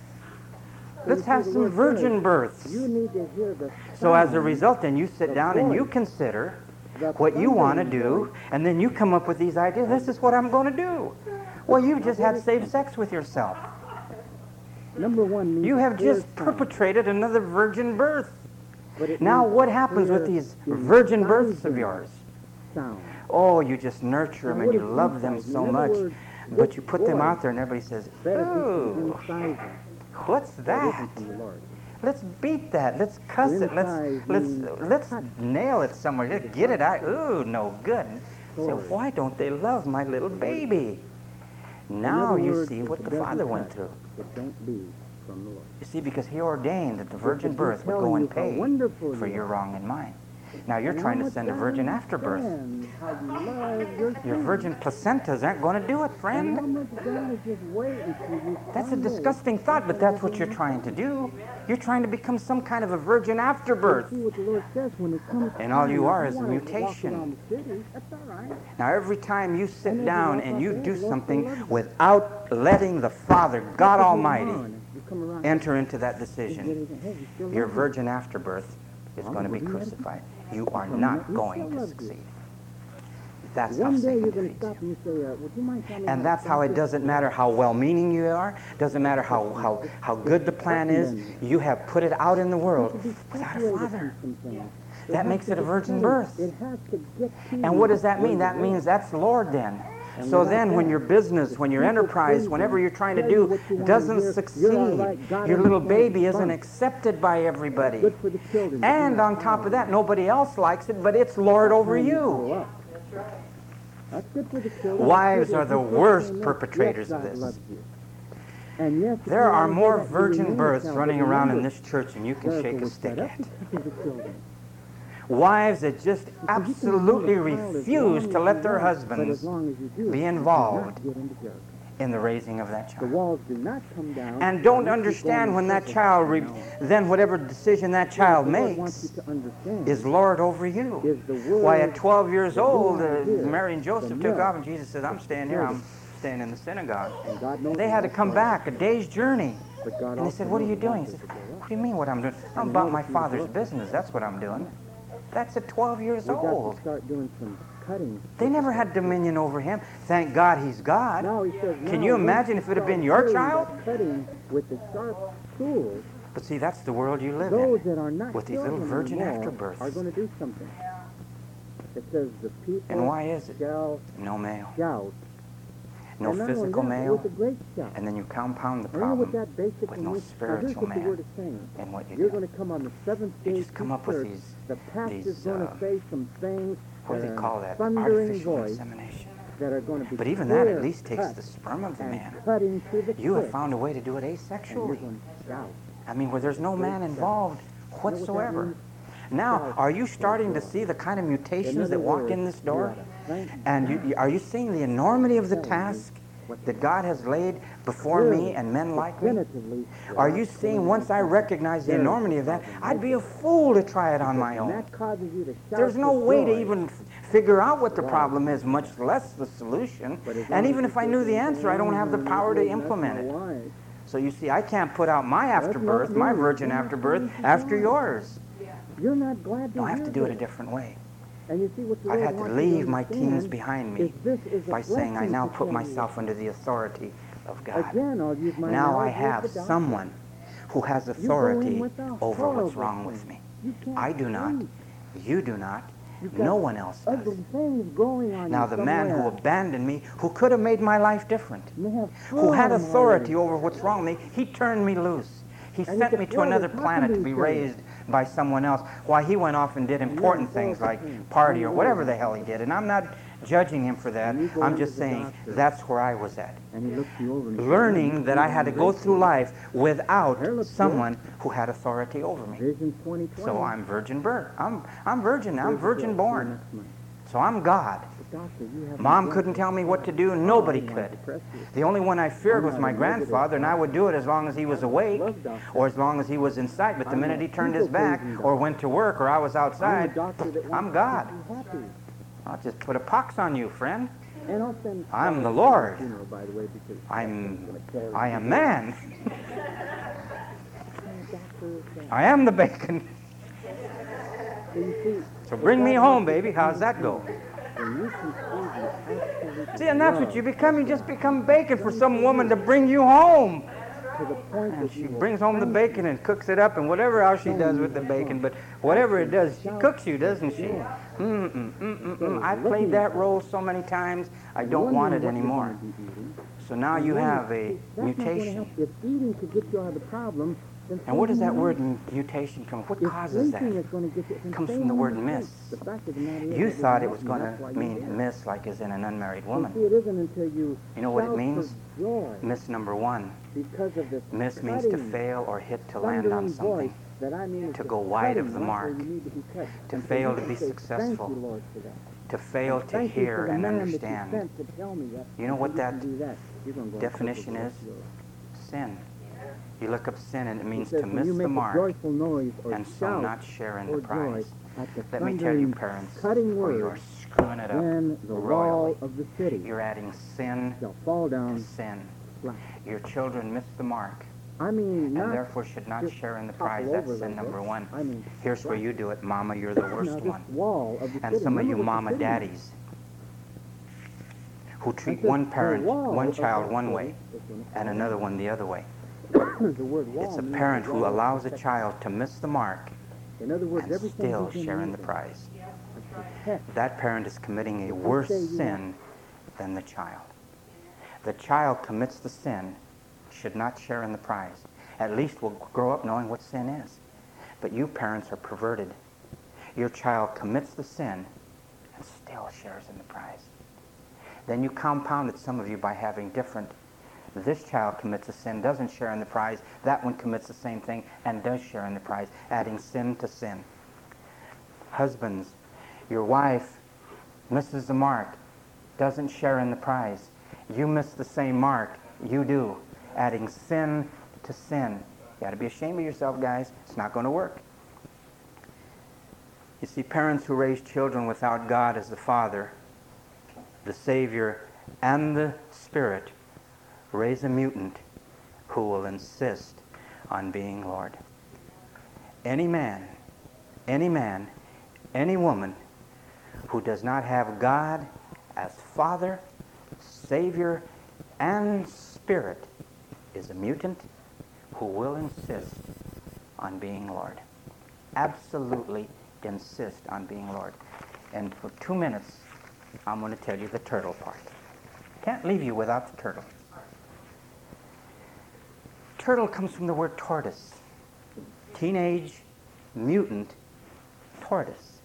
So Let's you see, have the some Lord virgin says, births. You need to hear the So as a sound, result, then you sit the down and you voice, consider the what you want to thundering do, voice. and then you come up with these ideas. This is what I'm going to do. Well, you just had safe sex with yourself. Number one means You have clear just sound, perpetrated another virgin birth. but it Now, means what happens with clear, these virgin births of incising yours? Sound. Oh, you just nurture them Now, and what you is love them incising? so In other much, words, but this you put them voice out there and everybody says, benefits ooh, from incising. what's That that? isn't from the Lord. Let's beat that. Let's cuss it. Let's Incise let's means let's cut. nail it somewhere. Just get it out. Ooh, no good. So Sword. why don't they love my little baby? Now In other you words, see if what it the doesn't Father went cut, through. It don't be from the Lord. You see, because He ordained that the virgin He's birth would telling go you and how pay wonderful for you your are. wrong and mine. Now you're And trying how to much send a I virgin afterbirth. understand how you love your Your son. virgin placentas aren't going to do it, And how friend. much God is just waiting for you. That's a someday disgusting thought, but that's what you're trying to do. You're trying to become some kind of a virgin afterbirth. See what the Lord says when it comes And all you time, are if is a wanna walk mutation. around the city, that's all right. Now, every time you And sit as you down walk and out you there, do the Lord something still loves you. without letting the Father, God Just as you Almighty, are, and you come around, enter into that he's decision, getting- hey, he still your loves you. virgin afterbirth is Well, going to be what do you have? crucified. You are From not that, he going still to loves you. succeed. That's how One day Satan you're going to defeats stop you. and you say, uh, would you mind telling me And to that's how stop it this? doesn't matter how well-meaning you are, doesn't matter how, how, how good the plan is, you have put it out in the world It has to be without a separated father. from some things. It That has makes to it a be virgin cut. birth. It has to get to And you what does that where mean? you That live. means that's Lord then. And So without then when that, your business, when your people enterprise, pleasing, whenever you're trying to tell you do what you wanna doesn't hear, succeed, you're all right, God your little understands, baby isn't fine. accepted by everybody. Good for the children. but And not on top all. of that, nobody else likes it, but it's Lord over Time grow you. up. That's good for the children. Wives That's are good. the If you worst say yes, perpetrators yes, of God this. loves you. And yes, if There you are wanna more do that, you virgin remain births child, running but around in remember, this church than you can Jericho shake a was stick set up at. because of the children. Wives that just You can absolutely remain a child as refuse long to as let you their want, husbands but as long as you do, be you do involved not get into Jericho. in the raising of that The child. walls do not come down. And don't unless you understand go when in that circles child, from re- now on. then whatever decision that child The Lord wants makes you to understand is Lord over you. is the word Why, at twelve years that you old, wanna uh, hear, Mary and Joseph the took milk off, and Jesus said, I'm of the staying here, I'm children. staying in the synagogue. And God knows And they had to that's come right. back, a day's journey. But God And they also said, what are knows you the doing? He mountains said, that go up. what do you mean what I'm doing? I'm And about in my order for you to Father's grow. business. That's what I'm doing. That's at twelve years We've got old. to start doing some cutting. They never had dominion over him. Thank God he's God. Now he says, Can now you once imagine if it had start been your doing child? that Cutting with the sharp tools, But see, that's the world you live those in. that are not with these little children virgin anymore afterbirths. are going to do something. It says the people And why is it? shall No male. shout. No and not only physical that, male. with a great shout. And then you compound the And you know what problem that basically with no means? Now, here's spiritual what the man word is saying. in what you You're do. going to come on the seventh You day just come to up with church. these, The pastor's these, going uh, to say some things what do that they are call that? thundering Artificial voice insemination. that are going to be But even that clear at least takes cut the sperm of the and man. cutting to the You have quick. found a way to do it And you're asexually. going to shout. I mean, where there's no man involved what that whatsoever. means? Now, Shout are you for starting to joy. see the kind of In mutations other that walk words, in this you door? ought to thank And you, you- are you seeing the enormity of the Tell me task What that God has laid before me and men like me? definitively, Are you seeing, once I recognize the enormity of that, I'd be a fool to try it on my and own. that causes you to shout There's no for way to joy. even f- figure out what the problem is, much less the solution. But as long And as even you if I say knew the things answer, I don't have the along, power to that's implement my it. wife. So you see, I can't put out my That's afterbirth, not my me. virgin You're not afterbirth, trying to after join. yours. You're not glad to No, I have hear to do it a this. different way. And you see what the I've Lord had to wants you leave my teens understand behind is me this is a by saying I blessing now to put tell you. myself under the authority of God. Again, I'll use my Now I analogy of have the doctor. someone who has You go in authority with a over what's horrible wrong thing. with me. You can't I do not. sleep. You do not. You've got No one else does. ugly things growing on Now you the man who somewhere. abandoned me, who could have made my life different, You may have who had flu on 'em authority already. over what's wrong with me, he turned me loose. He And sent he me to deployed another his planet to weapons be to you. raised by someone else, while he went off and did important you're things like involved with him. party or And whatever you- the hell he did. And I'm not judging him for that. And you go I'm into just the saying doctor. that's where I was at. And he looks you over and says, Learning that I had to go through life without Hair looks good. someone who had authority over me. Vision twenty twenty. So I'm virgin birth. I'm I'm virgin. I'm Here's the virgin bill. born. Next month. So I'm God. But doctor, you have Mom no couldn't blood. tell me what to do. Nobody I don't want could. to press you. The only one I feared I'm was not my a negative grandfather, and I would do it as long as he was awake love doctor. or as long as he was in sight. But the I'm minute a he turned his back people-pleasing or doctor. went to work or I was I'm a outside, doctor that wants I'm to God. keep you happy. I'll just put a pox on you, friend. And I'll send I'm the flowers Lord. to your funeral, by the way, because I'm, gonna carry I you. am man. Doctor, I am the bacon. so you see, So bring me home, baby. How's that go? when you can see the absolute See, and that's what love you become. You just become bacon for some woman to bring you home. to the point And that she you will brings home the thank bacon and cooks it up and whatever else she does with the bacon. But whatever it does, she cooks you, doesn't she? Mm-mm, mm-mm, mm. I played that role so many times, I don't want it anymore. So now you have a mutation. If eating could get you out of the problem, then And where does that staying word in mutation come from? What If causes sleeping that? is going to get you, then Comes stay from the in word your miss. sleep. The fact of the matter is, You it thought it isn't, was and going that's why to you mean did. miss like as in an unmarried You woman. see, it isn't until you You know what it shout means? for joy Miss number one. because of this Miss means to cutting, fail or hit to land on thundering something. voice that I mean is to the go wide of cutting the right mark, where you need to be cut. to And so fail you to can be say, successful, Thank you, Lord, for that. to fail And to thank you hear for the and man understand. That you, sent to tell me that You know what you that can do that. You're gonna go and definition cook is? with your- Sin. You look up sin and it He means says, to when miss you the make a mark joyful noise or and so shout not share in or the prize. joy at the Let me tell you, thundering, parents, cutting or you're word, screwing it up then the royally. wall of the city You're adding sin shall fall to down sin. flat. Your children miss the mark I mean, and not therefore should not just share in the topple prize. over That's like sin number this. one. I mean, Here's where flat. you do it, Mama. You're the Now, worst this one. wall of the And city, some of you remember what mama the city daddies who treat That's one the parent, wall one of child that one city way is gonna and fall another one the other way. down. The word wall It's a means parent the who wall of allows a protection. child to miss the mark In other words, and everything still he's share in the using prize. is to protect. That parent is committing a If you worse say you sin than the child. The child commits the sin, should not share in the prize. At least will grow up knowing what sin is. But you parents are perverted. Your child commits the sin and still shares in the prize. Then you compounded some of you by having different. This child commits a sin, doesn't share in the prize. That one commits the same thing and does share in the prize, adding sin to sin. Husbands, your wife misses the mark, doesn't share in the prize. You miss the same mark, you do, adding sin to sin. You got to be ashamed of yourself, guys. It's not going to work. You see, parents who raise children without God as the Father, the Savior, and the Spirit raise a mutant who will insist on being Lord. Any man, any man, any woman who does not have God as Father, Savior, and Spirit is a mutant who will insist on being Lord. Absolutely insist on being Lord. And for two minutes, I'm going to tell you the turtle part. Can't leave you without the turtle. Turtle comes from the word tortoise. Teenage mutant tortoise.